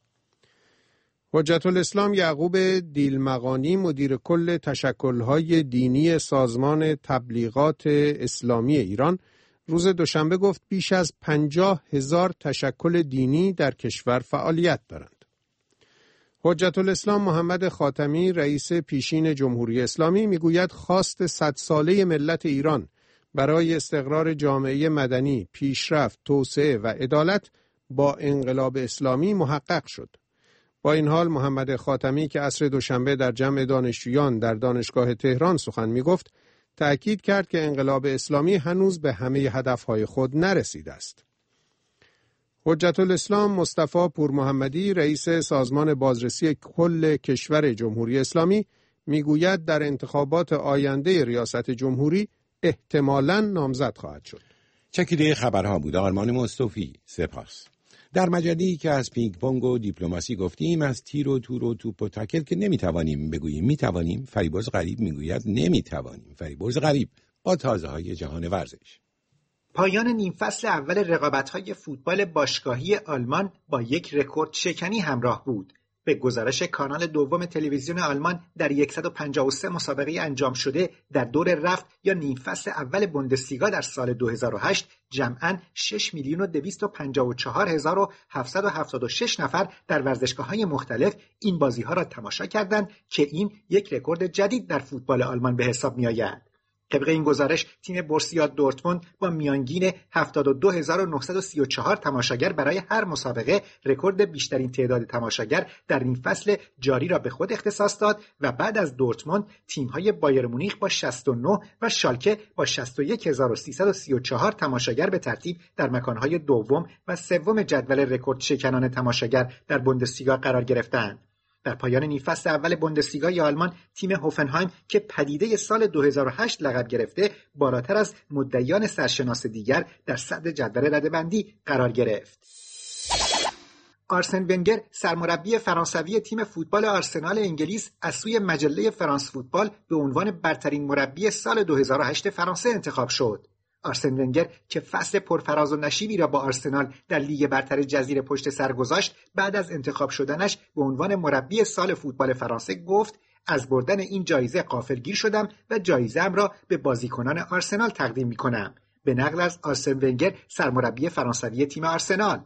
حجت الاسلام یعقوب دیلمغانی مدیر کل تشکل‌های دینی سازمان تبلیغات اسلامی ایران روز دوشنبه گفت بیش از 50,000 تشکل دینی در کشور فعالیت دارند. حجت الاسلام محمد خاتمی رئیس پیشین جمهوری اسلامی میگوید خواست 100 ساله ملت ایران برای استقرار جامعه مدنی، پیشرفت، توسعه و عدالت با انقلاب اسلامی محقق شد. با این حال محمد خاتمی که عصر دوشنبه در جمع دانشجویان در دانشگاه تهران سخن میگفت، تأکید کرد که انقلاب اسلامی هنوز به همه هدفهای خود نرسیده است. حجت الاسلام مصطفی پورمحمدی رئیس سازمان بازرسی کل کشور جمهوری اسلامی میگوید در انتخابات آینده ریاست جمهوری احتمالاً نامزد خواهد شد. چکیده خبرها بود. آرمان مصطفی. سپاس. در مجله‌ای که از پینگ پونگ و دیپلماسی گفتیم، از تیر و تور و توپ و تاکل که نمیتوانیم بگوییم میتوانیم، فریبرز غریب میگوید نمیتوانیم. فریبرز غریب با تازه‌های جهان ورزش. پایان نیم فصل اول رقابت‌های فوتبال باشگاهی آلمان با یک رکورد شکنی همراه بود. به گزارش کانال دوم تلویزیون آلمان در 153 مسابقه انجام شده در دور رفت یا نیم فصل اول بوندسلیگا در سال 2008 جمعاً 6,254,776 نفر در ورزشگاه‌های مختلف این بازی‌ها را تماشا کردند که این یک رکورد جدید در فوتبال آلمان به حساب می‌آید. طبق این گزارش تیم بورسیا دورتموند با میانگین 72,934 تماشاگر برای هر مسابقه رکورد بیشترین تعداد تماشاگر در این فصل جاری را به خود اختصاص داد و بعد از دورتموند تیم‌های بایر مونیخ با 69 و شالکه با 61,334 تماشاگر به ترتیب در مکان‌های دوم و سوم جدول رکورد شکنان تماشاگر در بوندسلیگا قرار گرفتند. در پایان نیم فصل اول بوندسلیگای آلمان تیم هوفنهایم که پدیده سال 2008 لقب گرفته بالاتر از مدعیان سرشناس دیگر در صدر جدول رده‌بندی قرار گرفت. آرسن ونگر سرمربی فرانسوی تیم فوتبال آرسنال انگلیس از سوی مجله فرانس فوتبال به عنوان برترین مربی سال 2008 فرانسه انتخاب شد. آرسن ونگر که فصل پرفراز و نشیبی را با آرسنال در لیگ برتر جزیره پشت سر گذاشت، بعد از انتخاب شدنش به عنوان مربی سال فوتبال فرانسه گفت از بردن این جایزه غافلگیر شدم و جایزه‌ام را به بازیکنان آرسنال تقدیم می‌کنم. به نقل از آرسن ونگر سرمربی فرانسوی تیم آرسنال.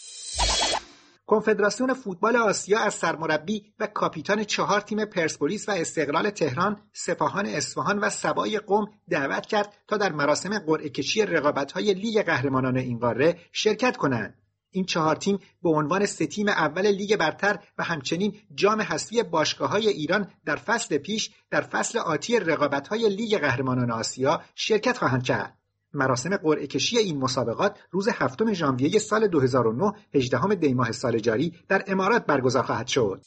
کنفدراسیون فوتبال آسیا از سرمربی و کاپیتان 4 تیم پرسپولیس و استقلال تهران، سپاهان اصفهان و سبای قم دعوت کرد تا در مراسم قرعه کشی رقابت‌های لیگ قهرمانان این قاره شرکت کنند. این 4 تیم به عنوان 3 تیم اول لیگ برتر و همچنین جام حذفی باشگاه‌های ایران در فصل پیش در فصل آتی رقابت‌های لیگ قهرمانان آسیا شرکت خواهند کرد. مراسم قرعه کشی این مسابقات روز 7 ژانویه سال 2009 18 دی ماه سال جاری در امارات برگزار خواهد شد.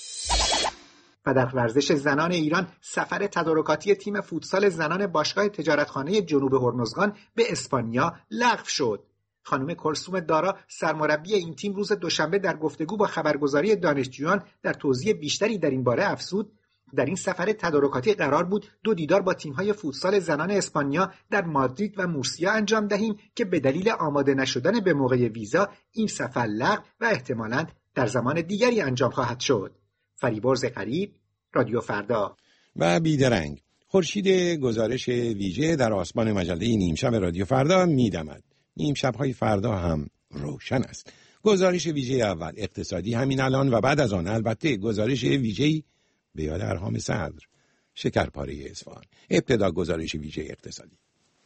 و در ورزش زنان ایران سفر تدارکاتی تیم فوتسال زنان باشگاه تجارتخانه جنوب هرمزگان به اسپانیا لغو شد. خانم کلثوم دارا سرمربی این تیم روز دوشنبه در گفتگو با خبرگزاری دانشجویان در توضیح بیشتری در این باره افزود در این سفر تدارکاتی قرار بود 2 دیدار با تیم‌های فوتسال زنان اسپانیا در مادرید و مورسیا انجام دهیم که به دلیل آماده نشدن به موقع ویزا این سفر لغو و احتمالاً در زمان دیگری انجام خواهد شد. فریبرز غریب، رادیو فردا. و بیدرنگ خورشید گزارش ویژه در آسمان مجله نیمشب رادیو فردا میدمد. نیم شب‌های فردا هم روشن است. گزارش ویژه اول اقتصادی همین الان و بعد از آن البته گزارش ویژه‌ای به یاد ارهام صدر، شکرپاره اصفهان. ابتدا گزارش ویژه اقتصادی.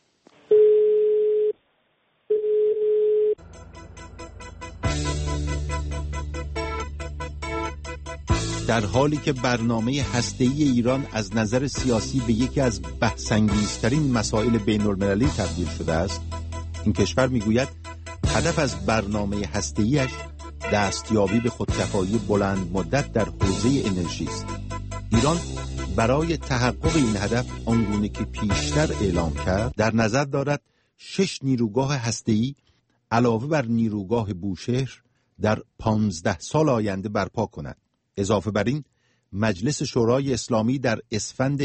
در حالی که برنامه هسته‌ای ایران از نظر سیاسی به یکی از بحث‌انگیزترین مسائل بین‌المللی تبدیل شده است، این کشور میگوید هدف از برنامه هسته‌ایش دستیابی به خودکفایی بلند مدت در حوزه انرژی است. ایران برای تحقق این هدف آنگونه که پیشتر اعلام کرد در نظر دارد 6 نیروگاه هسته‌ای علاوه بر نیروگاه بوشهر در 15 سال آینده برپا کند. اضافه بر این مجلس شورای اسلامی در اسفند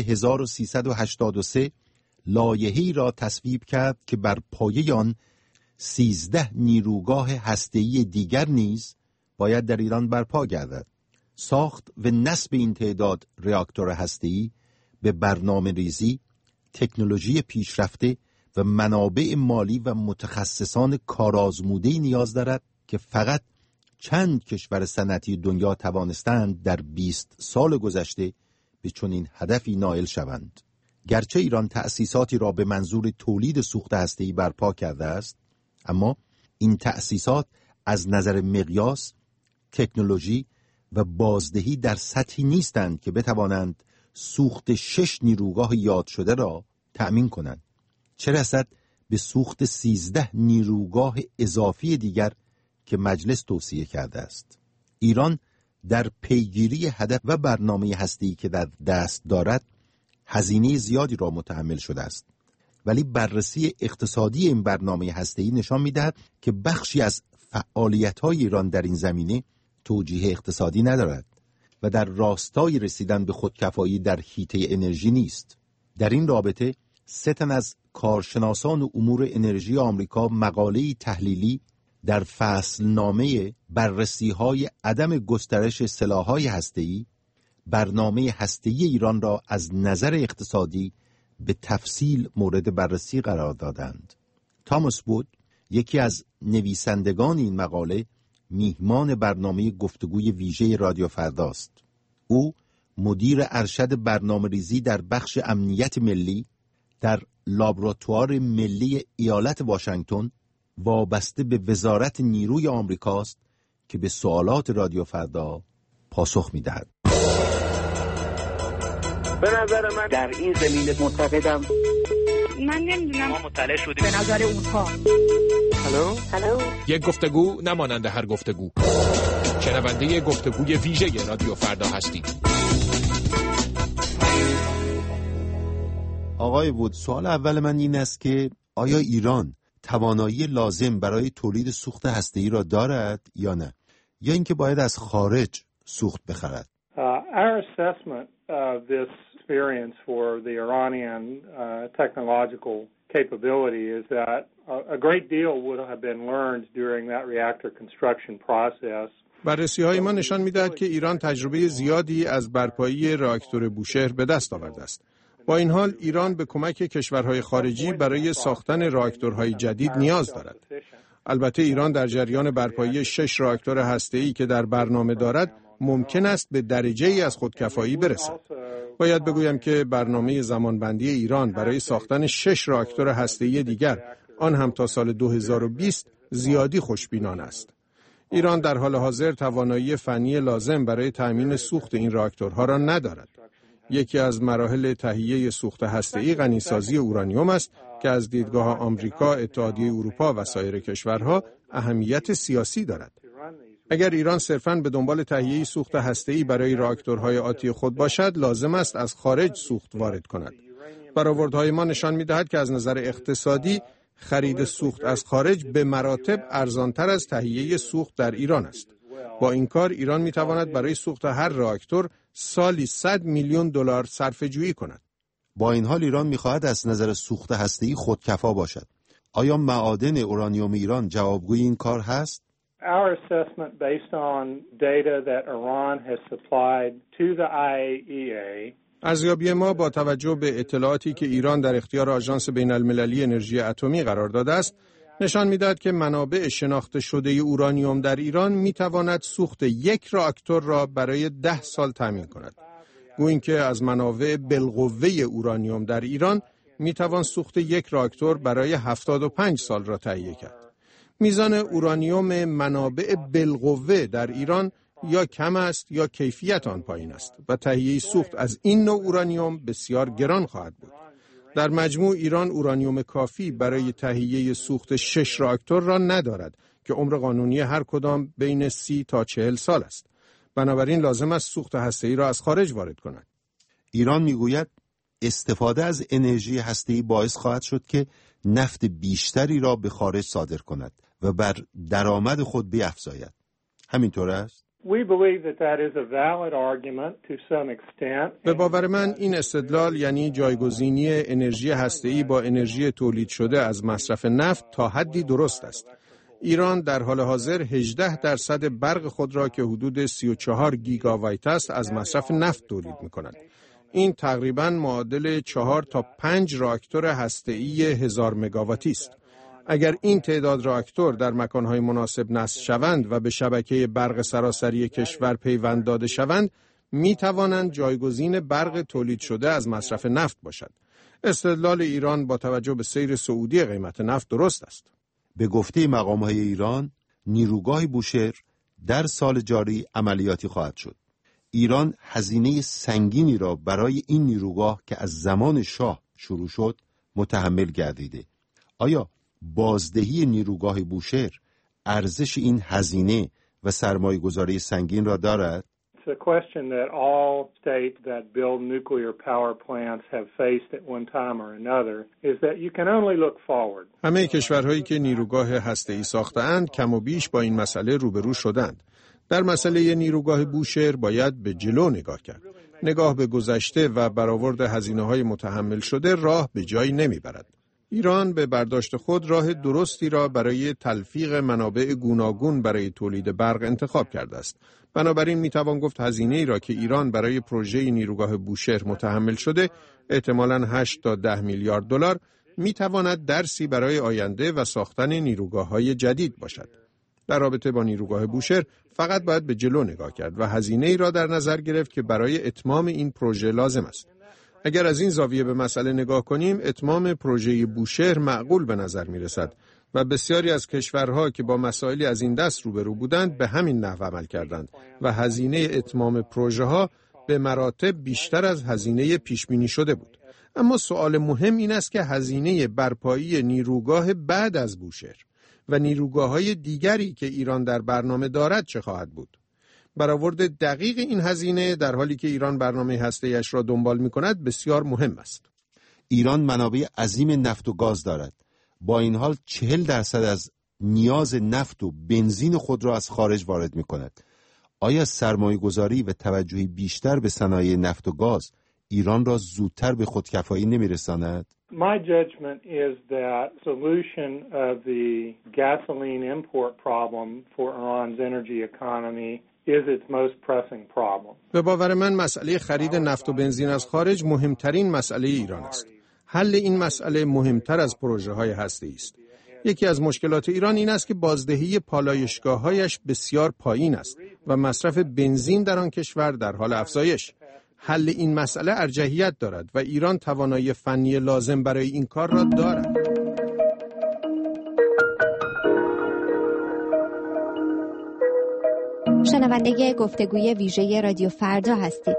1383 لایحه‌ای را تصویب کرد که بر پایه آن 13 نیروگاه هسته‌ای دیگر نیز باید در ایران برپا گردد. ساخت و نصب این تعداد راکتور هسته‌ای به برنامه‌ریزی، تکنولوژی پیشرفته و منابع مالی و متخصصان کارآزموده‌ای نیاز دارد که فقط چند کشور صنعتی دنیا توانستند در 20 سال گذشته به چنین هدفی نائل شوند. گرچه ایران تأسیساتی را به منظور تولید سوخت هسته‌ای برپا کرده است، اما این تأسیسات از نظر مقیاس، تکنولوژی و بازدهی در سطحی نیستند که بتوانند سوخت 6 نیروگاه یاد شده را تأمین کنند. چه رسد به سوخت 13 نیروگاه اضافی دیگر که مجلس توصیه کرده است. ایران در پیگیری هدف و برنامه هسته‌ای که در دست دارد هزینه زیادی را متحمل شده است، ولی بررسی اقتصادی این برنامه هسته‌ای نشان می‌دهد که بخشی از فعالیت‌های ایران در این زمینه توجیه اقتصادی ندارد و در راستای رسیدن به خودکفایی در حیطه انرژی نیست. در این رابطه 3 تن از کارشناسان امور انرژی آمریکا مقاله‌ای تحلیلی در فصلنامه بررسی‌های عدم گسترش سلاح‌های هسته‌ای برنامه هسته‌ای ایران را از نظر اقتصادی به تفصیل مورد بررسی قرار دادند. تاماس وود، یکی از نویسندگان این مقاله، میهمان برنامه گفتگوی ویژه رادیو فرداست. او مدیر ارشد برنامه‌ریزی در بخش امنیت ملی در لابراتوار ملی ایالت واشنگتن وابسته به وزارت نیروی آمریکاست که به سوالات رادیو فردا پاسخ می‌دهد. به نظر من در این زمینه معتقدم من نمیدونم ما مطلع شدیم به نظر اونها. هلو یک گفتگو نمانند هر گفتگو. شنونده گفتگوی ویژه رادیو فردا هستید. آقای وود، سوال اول من این است که آیا ایران توانایی لازم برای تولید سوخت هسته‌ای را دارد یا نه، یا اینکه باید از خارج سوخت بخرد؟ Our assessment of this experience for the Iranian technological capability is that a great deal would have been learned during that reactor construction process. بررسی‌های ما نشان می‌دهد که ایران تجربه زیادی از برپایی راکتور بوشهر به دست آورده است. با این حال ایران به کمک کشورهای خارجی برای ساختن راکتورهای جدید نیاز دارد. البته ایران در جریان برپایی 6 راکتور هسته‌ای که در برنامه دارد ممکن است به درجه‌ای از خودکفایی برسد. باید بگویم که برنامه زمانبندی ایران برای ساختن 6 راکتور هسته‌ای دیگر، آن هم تا سال 2020، زیادی خوشبینانه است. ایران در حال حاضر توانایی فنی لازم برای تأمین سوخت این راکتورها را ندارد. یکی از مراحل تهیه سوخت هسته‌ای غنیسازی اورانیوم است که از دیدگاه آمریکا، اتحادیه اروپا و سایر کشورها اهمیت سیاسی دارد. اگر ایران صرفاً به دنبال تهیه سوخت هسته‌ای برای راکتورهای آتی خود باشد، لازم است از خارج سوخت وارد کند. برآوردهای ما نشان می‌دهد که از نظر اقتصادی خرید سوخت از خارج به مراتب ارزانتر از تهیه سوخت در ایران است. با این کار ایران می‌تواند برای سوخت هر راکتور سالی 100 میلیون دلار صرفه‌جویی کند. با این حال ایران می‌خواهد از نظر سوخت هسته‌ای خودکفا باشد. آیا معادن اورانیوم ایران جوابگوی این کار هست؟ Our assessment based on data that Iran has supplied to the IAEA. ارزیابی ما با توجه به اطلاعاتی که ایران در اختیار آژانس بین‌المللی انرژی اتمی قرار داده است، نشان می‌داد که منابع شناخته شده اورانیوم در ایران می‌تواند سوخت یک راکتور را برای 10 سال تامین کند. گویا که از منابع بالقوه اورانیوم در ایران می‌توان سوخت یک راکتور برای 75 سال را تهیه کرد. میزان اورانیوم منابع بالقوه در ایران یا کم است یا کیفیت آن پایین است و تهیه سوخت از این نوع اورانیوم بسیار گران خواهد بود. در مجموع ایران اورانیوم کافی برای تهیه سوخت 6 راکتور را ندارد که عمر قانونی هر کدام بین 30 تا 40 سال است. بنابراین لازم است سوخت هسته‌ای را از خارج وارد کند. ایران میگوید استفاده از انرژی هسته‌ای باعث خواهد شد که نفت بیشتری را به خارج صادر کند و بر درآمد خود بیفزاید. همینطور است؟ به باور من این استدلال یعنی جایگزینی انرژی هسته‌ای با انرژی تولید شده از مصرف نفت تا حدی درست است. ایران در حال حاضر 18% برق خود را که حدود 34 گیگاوایت است از مصرف نفت تولید می‌کند. این تقریباً معادل 4 تا 5 راکتور هسته‌ای 1000 مگاواتی است. اگر این تعداد راکتور در مکانهای مناسب نصب شوند و به شبکه برق سراسری کشور پیوند داده شوند، می توانند جایگزین برق تولید شده از مصرف نفت باشد. استدلال ایران با توجه به سیر صعودی قیمت نفت درست است. به گفته مقام‌های ایران، نیروگاه بوشهر در سال جاری عملیاتی خواهد شد. ایران هزینه سنگینی را برای این نیروگاه که از زمان شاه شروع شد متحمل گردیده. آیا بازدهی نیروگاه بوشهر ارزش این هزینه و سرمایه‌گذاری سنگین را دارد؟ It's a question that all states that build nuclear power plants have faced at one time or another is that you can only look forward. همه کشورهایی که نیروگاه هسته‌ای ساخته‌اند کم و بیش با این مسئله روبرو شدند. در مسئله نیروگاه بوشهر باید به جلو نگاه کرد. نگاه به گذشته و برآورد هزینه‌های متحمل شده راه به جایی نمیبرد. ایران به برداشت خود راه درستی را برای تلفیق منابع گوناگون برای تولید برق انتخاب کرده است. بنابراین میتوان گفت هزینه‌ای را که ایران برای پروژه نیروگاه بوشهر متحمل شده، احتمالاً 8 تا 10 میلیارد دلار، میتواند درسی برای آینده و ساختن نیروگاه‌های جدید باشد. در رابطه با نیروگاه بوشهر فقط باید به جلو نگاه کرد و هزینه‌ای را در نظر گرفت که برای اتمام این پروژه لازم است. اگر از این زاویه به مسئله نگاه کنیم، اتمام پروژه بوشهر معقول به نظر می رسد و بسیاری از کشورها که با مسائلی از این دست روبرو بودند به همین نحو عمل کردند و هزینه اتمام پروژه ها به مراتب بیشتر از هزینه پیش بینی شده بود. اما سوال مهم این است که هزینه برپایی نیروگاه بعد از بوشهر و نیروگاه‌های دیگری که ایران در برنامه دارد چه خواهد بود؟ برآورد دقیق این هزینه در حالی که ایران برنامه هسته‌ایش را دنبال می‌کند بسیار مهم است. ایران منابع عظیم نفت و گاز دارد. با این حال 40% از نیاز نفت و بنزین خود را از خارج وارد می‌کند. آیا سرمایه‌گذاری و توجهی بیشتر به صنایع نفت و گاز ایران را زودتر به خودکفایی نمی‌رساند؟ My judgment is that solution of the gasoline import problem for Iran's energy economy is its most pressing problem. به باور من مسئله خرید نفت و بنزین از خارج مهمترین مسئله ایران است. حل این مسئله مهمتر از پروژه‌های هسته‌ای است. یکی از مشکلات ایران این است که بازدهی پالایشگاه‌هایش بسیار پایین است و مصرف بنزین در آن کشور در حال افزایش. حل این مسئله ارجحیت دارد و ایران توانایی فنی لازم برای این کار را دارد. شنونده گفتگوی ویژه رادیو فردا هستید.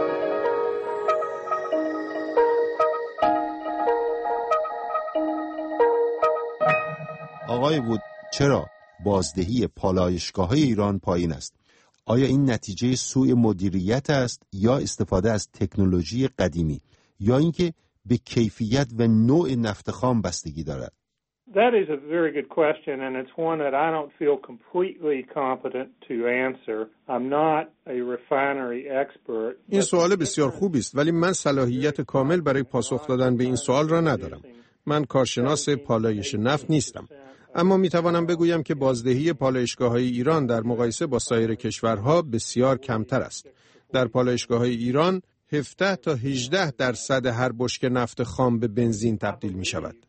آقای وود، چرا بازدهی پالایشگاه‌های ایران پایین است؟ آیا این نتیجه سوء مدیریت است یا استفاده از تکنولوژی قدیمی یا اینکه به کیفیت و نوع نفت خام بستگی دارد؟ That is a very good question, and it's one that I don't feel completely competent to answer. I'm not a refinery expert. این سوال بسیار خوبی است، ولی من صلاحیت کامل برای پاسخ دادن به این سوال را ندارم. من کارشناس پالایش نفت نیستم. اما میتوانم بگویم که بازدهی پالایشگاه‌های ایران در مقایسه با سایر کشورها بسیار کمتر است. در پالایشگاه‌های ایران 17 تا 18% هر بشکه نفت خام به بنزین تبدیل می شود.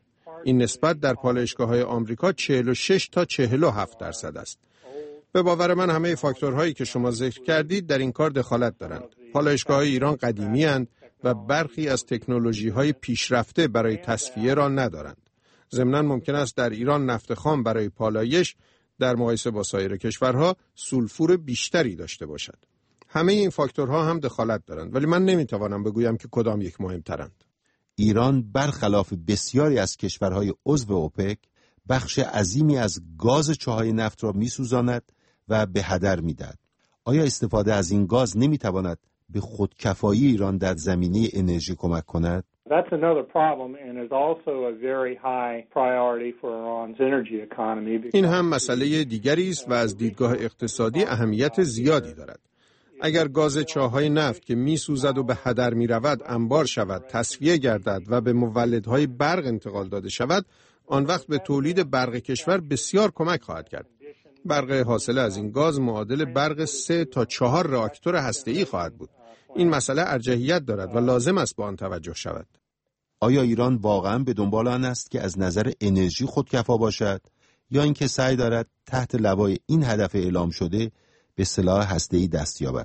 این نسبت در پالایشگاه‌های آمریکا 46 تا 47% است. به باور من همه فاکتورهایی که شما ذکر کردید در این کار دخالت دارند. پالایشگاه‌های ایران قدیمی اند و برخی از تکنولوژی‌های پیشرفته برای تصفیه را ندارند. ضمناً ممکن است در ایران نفت خام برای پالایش در مقایسه با سایر کشورها سولفور بیشتری داشته باشد. همه این فاکتورها هم دخالت دارند، ولی من نمیتوانم بگویم که کدام یک مهمترند. ایران برخلاف بسیاری از کشورهای عضو اوپک بخش عظیمی از گاز چاهای نفت را میسوزاند و به هدر میدهد. آیا استفاده از این گاز نمیتواند به خودکفایی ایران در زمینه انرژی کمک کند؟ That's another problem and is also a very high priority for Iran's energy economy. این هم مسئله دیگری است و از دیدگاه اقتصادی اهمیت زیادی دارد. اگر گاز چاهای نفت که میسوزد و به هدر میرود انبار شود، تصفیه گردد و به مولدهای برق انتقال داده شود، آن وقت به تولید برق کشور بسیار کمک خواهد کرد. برق حاصل از این گاز معادل برق 3 تا 4 راکتور هسته‌ای خواهد بود. این مسئله ارجحیت دارد و لازم است به آن توجه شود. آیا ایران واقعا به دنبال آن است که از نظر انرژی خودکفا باشد یا اینکه سعی دارد تحت لوای این هدف اعلام شده به سلاح هسته‌ای دست یابد؟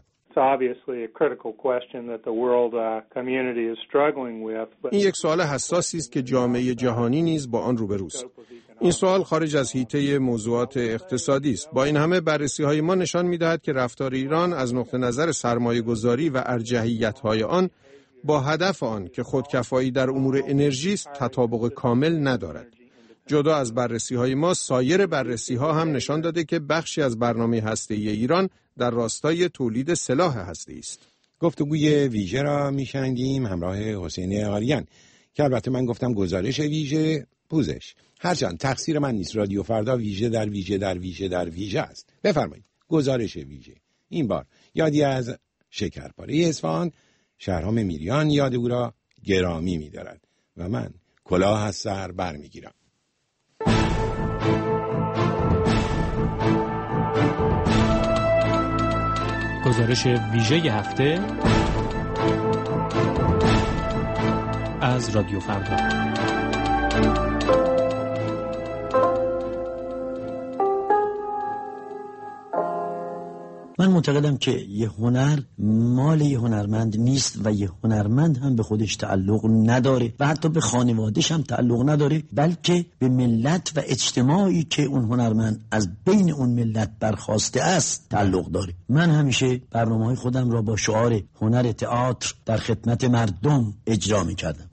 این یک سوال حساسی است که جامعه جهانی نیز با آن روبروست. این سوال خارج از حیطه موضوعات اقتصادی است. با این همه بررسی‌های ما نشان می‌دهد که رفتار ایران از نقطه نظر سرمایه‌گذاری و ارجحیت‌های آن با هدف آن که خودکفایی در امور انرژی است تطابق کامل ندارد. جدا از بررسی‌های ما، سایر بررسی‌ها هم نشان داده که بخشی از برنامه هسته‌ای ایران در راستای تولید سلاح هسته‌ای است. گفتگوی ویژه را می‌شنویم همراه حسین آریان که البته من گفتم گزارش ویژه پوزش. هرچند تقصیر من نیست، رادیو فردا ویژه در ویژه در ویژه در ویژه است. بفرمایید گزارش ویژه. این بار یادی از شکرپاره اصفهان، شهرام میریان یاد او را گرامی می‌دارد و من کلاه از سر برمی‌گیرم. گزارش ویژه هفته از رادیو فردا. من معتقدم که یه هنر مال یه هنرمند نیست و یه هنرمند هم به خودش تعلق نداره و حتی به خانواده‌اش هم تعلق نداره، بلکه به ملت و اجتماعی که اون هنرمند از بین اون ملت برخواسته است تعلق داره. من همیشه برنامه‌های خودم را با شعار هنر تئاتر در خدمت مردم اجرا می‌کردم.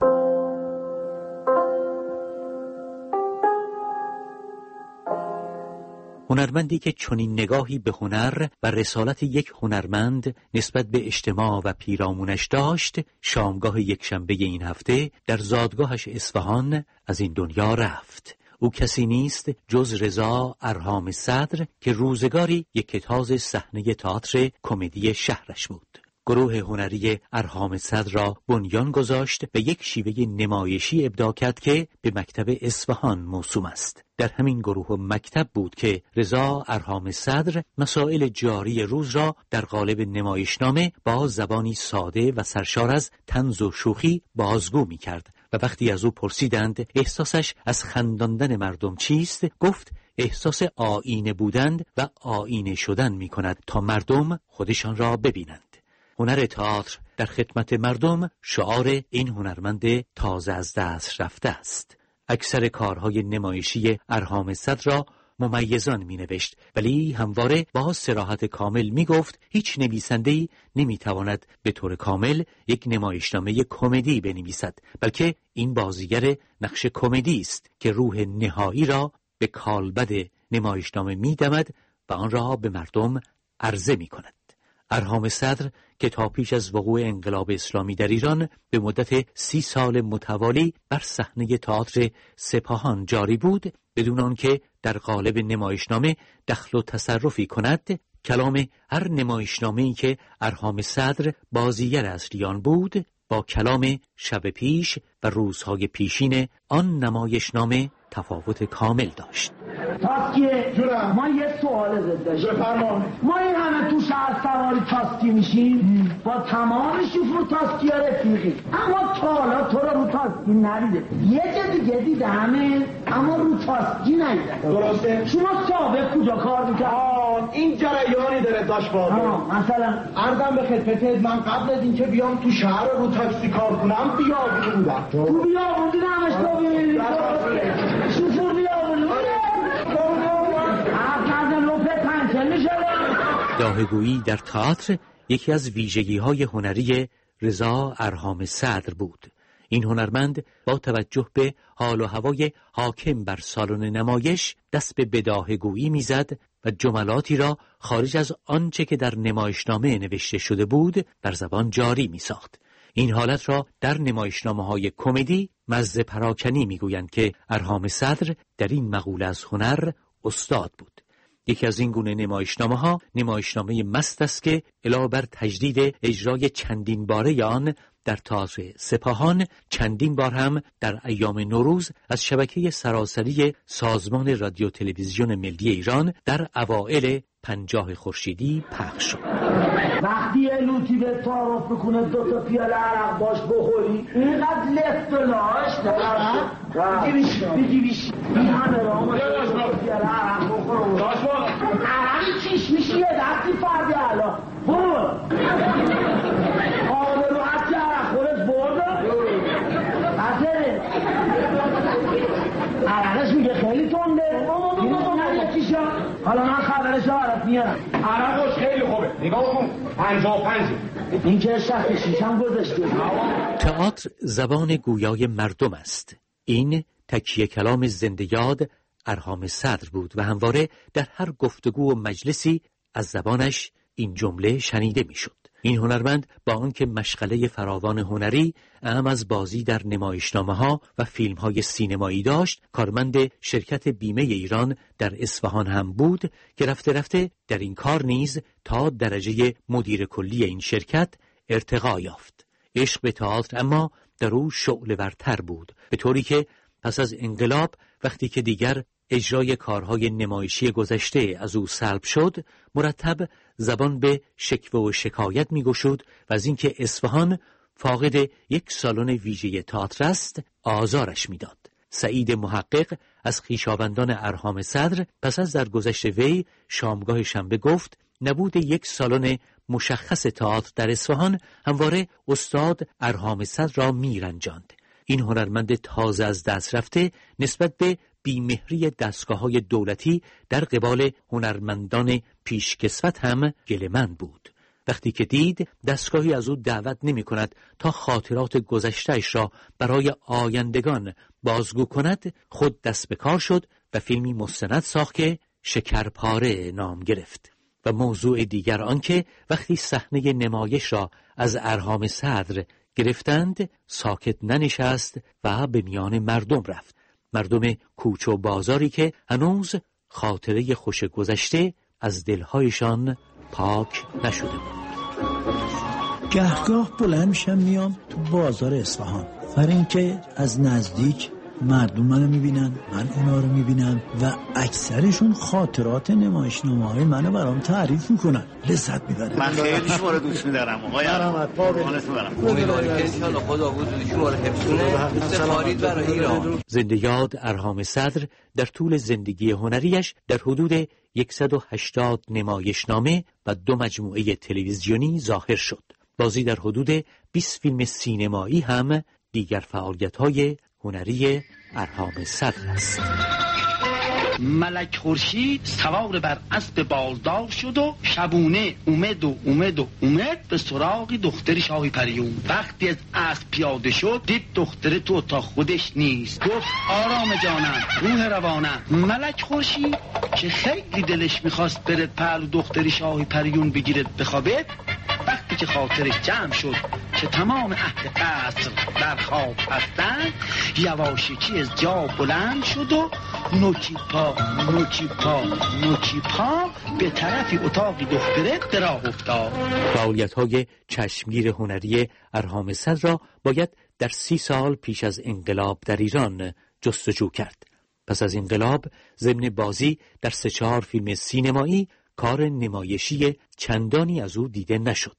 هنرمندی که چنین نگاهی به هنر و رسالت یک هنرمند نسبت به اجتماع و پیرامونش داشت، شامگاه یکشنبه این هفته در زادگاهش اصفهان از این دنیا رفت. او کسی نیست جز رضا ارهام صدر که روزگاری یک تاز صحنه تئاتر کمدی شهرش بود. گروه هنری ارهام صدر را بنیان گذاشت و یک شیوه نمایشی ابداع کرد که به مکتب اصفهان موسوم است. در همین گروه و مکتب بود که رضا ارهام صدر مسائل جاری روز را در قالب نمایشنامه با زبانی ساده و سرشار از طنز و شوخی بازگو می کرد و وقتی از او پرسیدند احساسش از خنداندن مردم چیست، گفت احساس آیینه بودند و آیینه شدن می کند تا مردم خودشان را ببینند. هنر تئاتر در خدمت مردم شعار این هنرمند تازه از دست رفته است. اکثر کارهای نمایشی ارهام صدر را ممیزان می نوشت، ولی همواره با صراحت کامل می گفت هیچ نویسنده‌ای نمی تواند به طور کامل یک نمایشنامه کمدی بنویسد، بلکه این بازیگر نقش کمدی است که روح نهایی را به کالبد نمایشنامه می دمد و آن را به مردم عرضه می کند. ارهام صدر که تا پیش از وقوع انقلاب اسلامی در ایران به مدت 30 سال متوالی بر صحنه تئاتر سپاهان جاری بود، بدون آنکه در قالب نمایشنامه دخل و تصرفی کند، کلام هر نمایشنامه‌ای که ارهام صدر بازیگر اصلی آن بود با کلام شب پیش و روزهای پیشین آن نمایشنامه تفاوت کامل داشت. تاسکیه ما یه سوال ازت داشتیم. ما این همه تو شهر سواری تاسکی میشیم، با تمام شوفور تاسکی ها رفیقی، اما تا حالا تو رو تاسکی ندیده. یه جا دیگه دیده همه، اما رو تاسکی ندیده. درسته؟ شما سابق کجا کار میکنه؟ این جریانی داره داشت بابا. مثلا عرضم به خدمتت، من قبل از اینکه بیام تو شهر رو تاکسی کار کنم بیابونی بودم. تو بیابونی نمش تو بینید شوفور بیابونی داهگویی در تئاتر یکی از ویژگی‌های هنری رضا ارهام صدر بود. این هنرمند با توجه به حال و هوای حاکم بر سالن نمایش دست به بداهه‌گویی می‌زد و جملاتی را خارج از آنچه که در نمایشنامه نوشته شده بود بر زبان جاری می‌ساخت. این حالت را در نمایشنامه‌های کمدی مزه پراکنی می‌گویند که ارهام صدر در این مقوله از هنر استاد بود. یکی از این گونه نمایشنامه‌ها نمایشنامه مست است که علاوه بر تجدید اجرای چندین باره آن در تئاتر سپاهان، چندین بار هم در ایام نوروز از شبکه سراسری سازمان رادیو تلویزیون ملی ایران در اوائل 50 خورشیدی پخش شد. وقتی یه لوتی به تعارف بکنه 2 تا پیاله عرق باش بخوری، اینقدر لفت و لاش بگیریش این همه را ما پیاله عرق بخورم عرقی چیش میشی یه دستی فردی علا برو آبه رو حتی عرق خورش برده حسنه عرقش میگه خیلی تنده حالا من خبرش عرق میارم. عرقش خیلی خوبه، نگاه کن 55 این که 66 هم گذاشته. تئاتر زبان گویای مردم است. این تکیه کلام زنده یاد ارهام صدر بود و همواره در هر گفتگو و مجلسی از زبانش این جمله شنیده میشد. این هنرمند با آنکه مشغله فراوان هنری اهم از بازی در نمایشنامه‌ها و فیلم‌های سینمایی داشت، کارمند شرکت بیمه ایران در اصفهان هم بود که رفته رفته در این کار نیز تا درجه مدیر کلی این شرکت ارتقا یافت. عشق به تئاتر اما در او شعله‌ورتر بود، به طوری که پس از انقلاب وقتی که دیگر اجرای کارهای نمایشی گذشته از او سلب شد، مرتب زبان به شکوه و شکایت می‌گشود و از اینکه اصفهان فاقد یک سالن ویژه تئاتر است آزارش می‌داد. سعید محقق از خویشاوندان ارهام صدر پس از درگذشت وی شامگاه شنبه گفت نبود یک سالن مشخص تئاتر در اصفهان همواره استاد ارهام صدر را می‌رنجاند. این هنرمند تازه از دست رفته نسبت به بیمهری دستگاه‌های دولتی در قبال هنرمندان پیشکسوت هم گله‌مند بود. وقتی که دید دستگاهی از او دعوت نمی‌کند تا خاطرات گذشته‌اش را برای آیندگان بازگو کند، خود دست به کار شد و فیلمی مستند ساخت که شکرپاره نام گرفت. و موضوع دیگر آنکه وقتی صحنه نمایش را از ارهام صدر گرفتند ساکت ننشست و به میان مردم رفت. مردم کوچه و بازاری که هنوز خاطره خوش گذشته از دلهایشان پاک نشده بود. گهگاه بلند میشم میام تو بازار اصفهان، برای اینکه از نزدیک مردم منو میبینن، من اونا رو میبینم و اکثرشون خاطرات نمایشنامه‌های منو برام تعریف میکنن، لذت میبرم. من خیلی شما رو دوست می‌دارم آقای قربانت برم. امیدوارم که ان شاءالله خدا وجود شما رو حفظ کنه. برای ایران. زنده یاد ارهام صدر در طول زندگی هنریش در حدود 180 نمایشنامه و 2 مجموعه تلویزیونی ظاهر شد. بازی در حدود 20 فیلم سینمایی هم دیگر فعالیت‌های هنری ارهام صدر است. ملک خورشید سوار بر اسب بالدار شد و شبونه اومد به سراغ دختر شاه پریون. وقتی از اسب پیاده شد دید دختر تو اتاق خودش نیست. گفت آرام جانم، روح روانم. ملک خورشید که خیلی دلش میخواست بره پهلو دختر شاه پریون بگیرد بخوابد، وقتی که خاطرش جمع شد که تمام اهل قصر در خواب هستند، یواشکی از جا بلند شد و نوکی پا به طرف اتاق دختره دراه افتاد. فعالیت‌های چشمگیر هنری ارهام صدر را باید در 30 سال پیش از انقلاب در ایران جستجو کرد. پس از انقلاب ضمن بازی در 3-4 فیلم سینمایی کار نمایشی چندانی از او دیده نشد.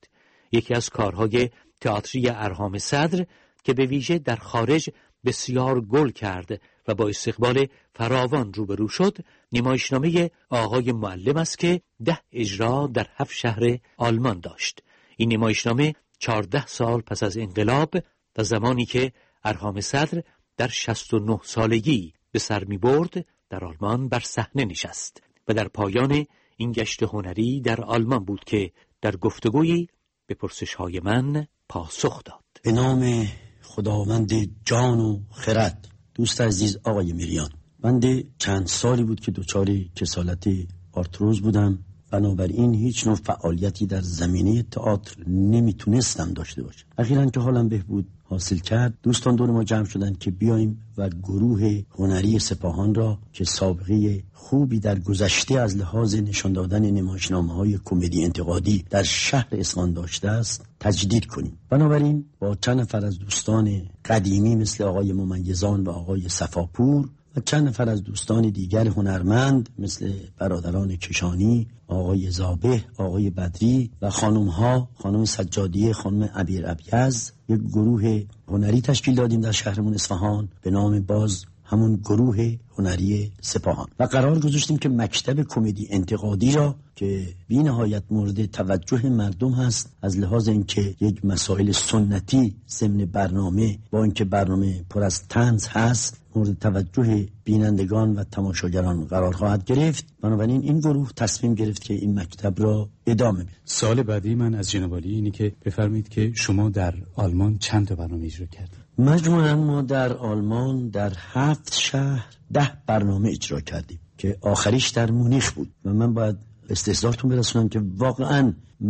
یکی از کارهای تئاتری ارهام صدر که به ویژه در خارج بسیار گل کرد و با استقبال فراوان روبرو شد، نمایشنامه آقای معلم است که 10 اجرا در 7 شهر آلمان داشت. این نمایشنامه 14 سال پس از انقلاب و زمانی که ارهام صدر در 69 سالگی به سر می برد در آلمان بر صحنه نشست و در پایان این گشت هنری در آلمان بود که در گفتگویی به پرسش‌های من پاسخ داد. به نام خداوند جان و خرد. دوست عزیز آقای میریان، من چند سالی بود که دچار کسالت آرتروز بودم، بنابراین هیچ نوع فعالیتی در زمینه تئاتر نمیتونستم داشته باشم. اخیراً که حالم بهبود حاصل کرد، دوستان دور ما جمع شدن که بیایم و گروه هنری سپاهان را که سابقه خوبی در گذشته از لحاظ نشان دادن نمایشنامه‌های کمدی انتقادی در شهر اصفهان داشته است تجدید کنیم. بنابراین با چند نفر از دوستان قدیمی مثل آقای ممیزان و آقای صفاپور و چند نفر از دوستان دیگر هنرمند مثل برادران کشانی، آقای زابه، آقای بدری و خانم سجادیه، خانم عبیر ابیض، یک گروه هنری تشکیل دادیم در شهرمون اصفهان به نام باز همون گروه هنری سپاهان و قرار گذاشتیم که مکتب کمدی انتقادی را که بی نهایت مورد توجه مردم هست از لحاظ اینکه یک مسائل سنتی ضمن برنامه با اینکه برنامه پر از طنز هست مورد توجه بینندگان و تماشاگران قرار خواهد گرفت. بنابراین این گروه تصمیم گرفت که این مکتب را ادامه بده. سال بعدی من از جناب عالی اینی که بفرمایید که شما در آلمان چند تا برنامه اجرا کردید؟ مجموعاً ما در آلمان در 7 شهر 10 برنامه اجرا کردیم که آخریش در مونیخ بود و من باید استحضارتون برسونم که واقعاً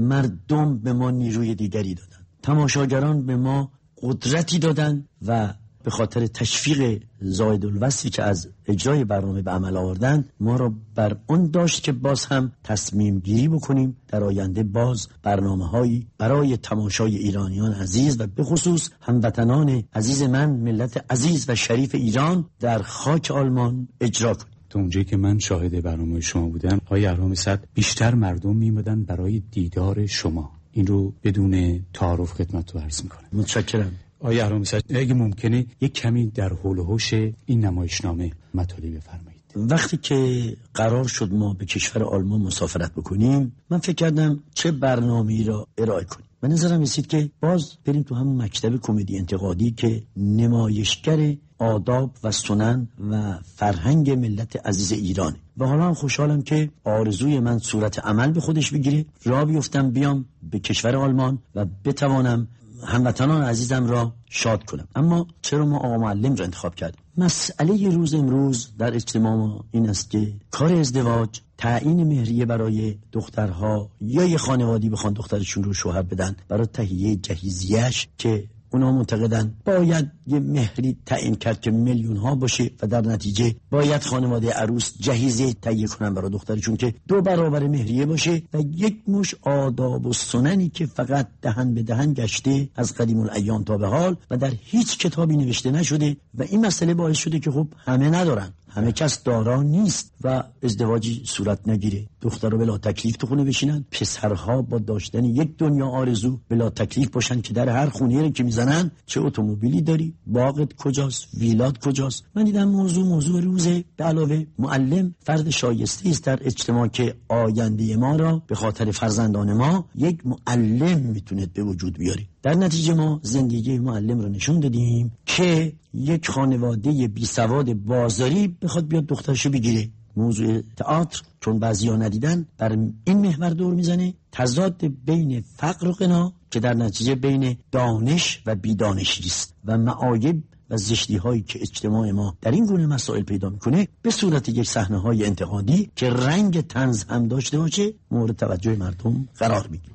مردم به ما نیروی دیگری دادن، تماشاگران به ما قدرتی دادن و به خاطر تشویق زائد الوصفی که از اجرای برنامه به عمل آوردن ما را بر اون داشت که باز هم تصمیم گیری بکنیم در آینده باز برنامه‌هایی برای تماشای ایرانیان عزیز و به خصوص هموطنان عزیز من ملت عزیز و شریف ایران در خاک آلمان اجرا کنیم. تا اونجایی که من شاهد برنامه شما بودم آقای ارهام صدر بیشتر مردم می‌آمدن برای دیدار شما. این رو بدون تعارف خدمتتون عرض می‌کنم. متشکرم. آقای ارهام صدر اگه ممکنه یک کمی در حول و حوش این نمایشنامه مطالب بفرمایید. وقتی که قرار شد ما به کشور آلمان مسافرت بکنیم من فکر کردم چه برنامه‌ای را ارائه کنیم. به نظرم رسید که باز بریم تو همون مکتب کمدی انتقادی که نمایشگر آداب و سنن و فرهنگ ملت عزیز ایرانه و حالا خوشحالم که آرزوی من صورت عمل به خودش بگیره، راه بیفتم بیام به کشور آلمان و بتوانم هموطنان عزیزم را شاد کنم. اما چرا ما آقا معلم را انتخاب کردیم؟ مسئله روز امروز در اجتماع ما این است که کار ازدواج، تعیین مهریه برای دخترها یا یه خانوادی بخوان دخترشون رو شوهر بدن برای تهیه جهیزیه‌اش که اونا معتقدن باید یه مهری تعیین کرد که میلیون ها باشه و در نتیجه باید خانواده عروس جهیزیه تهیه کنن برای دخترشون که 2 برابر مهریه باشه و یک مش آداب و سننی که فقط دهن به دهن گشته از قدیم الایام تا به حال و در هیچ کتابی نوشته نشده و این مسئله باعث شده که خب همه ندارن، همه کس دارا نیست و ازدواجی صورت نگیره. دخترها بلا تکلیف تو خونه بشینن، پسرها با داشتن یک دنیا آرزو بلا تکلیف باشن که در هر خونه رو که میزنن چه اتومبیلی داری، باغت کجاست، ویلات کجاست. من دیدم موضوع روزه. به علاوه معلم فرد شایسته است در اجتماع که آینده ما را به خاطر فرزندان ما یک معلم میتونه به وجود بیاره. در نتیجه ما زندگی معلم رو نشون دادیم که یک خانواده بی سواد بازاری بخواد بیاد دخترشو بگیره. موضوع تئاتر چون بعضیا ندیدن بر این محور دور میزنه، تضاد بین فقر و غنا که در نتیجه بین دانش و بیدانشی است و معایب و زشتی هایی که اجتماع ما در این گونه مسائل پیدا میکنه به صورت یک صحنه های انتقادی که رنگ طنز هم داشته باشه مورد توجه مردم قرار میگیره.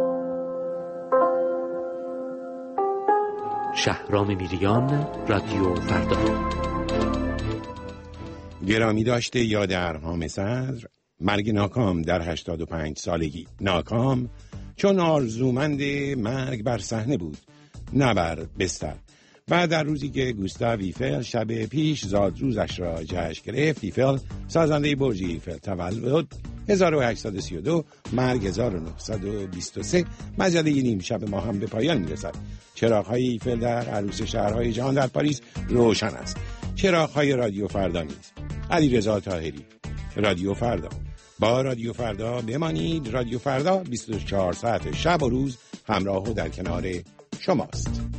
شهرام میریان، رادیو فردا. گرامی داشته یاد ارهام صدر، مرگ ناکام در 85 سالگی. ناکام چون آرزومند مرگ بر صحنه بود نه بر بستر. و در روزی که گوستاو ایفل شب پیش زادروزش را جشن گرفت، ایفل سازنده برج ایفل تولد 1832 مرگ 1923 مجله نیم شب ما هم به پایان میرسد. چراغ‌های ایفل در عروس شهرهای جهان در پاریس روشن است. چراغ‌های رادیو فردا نیز. علیرضا طاهری، رادیو فردا. با رادیو فردا بمانید. رادیو فردا 24 ساعت شب و روز همراه و در کنار شماست.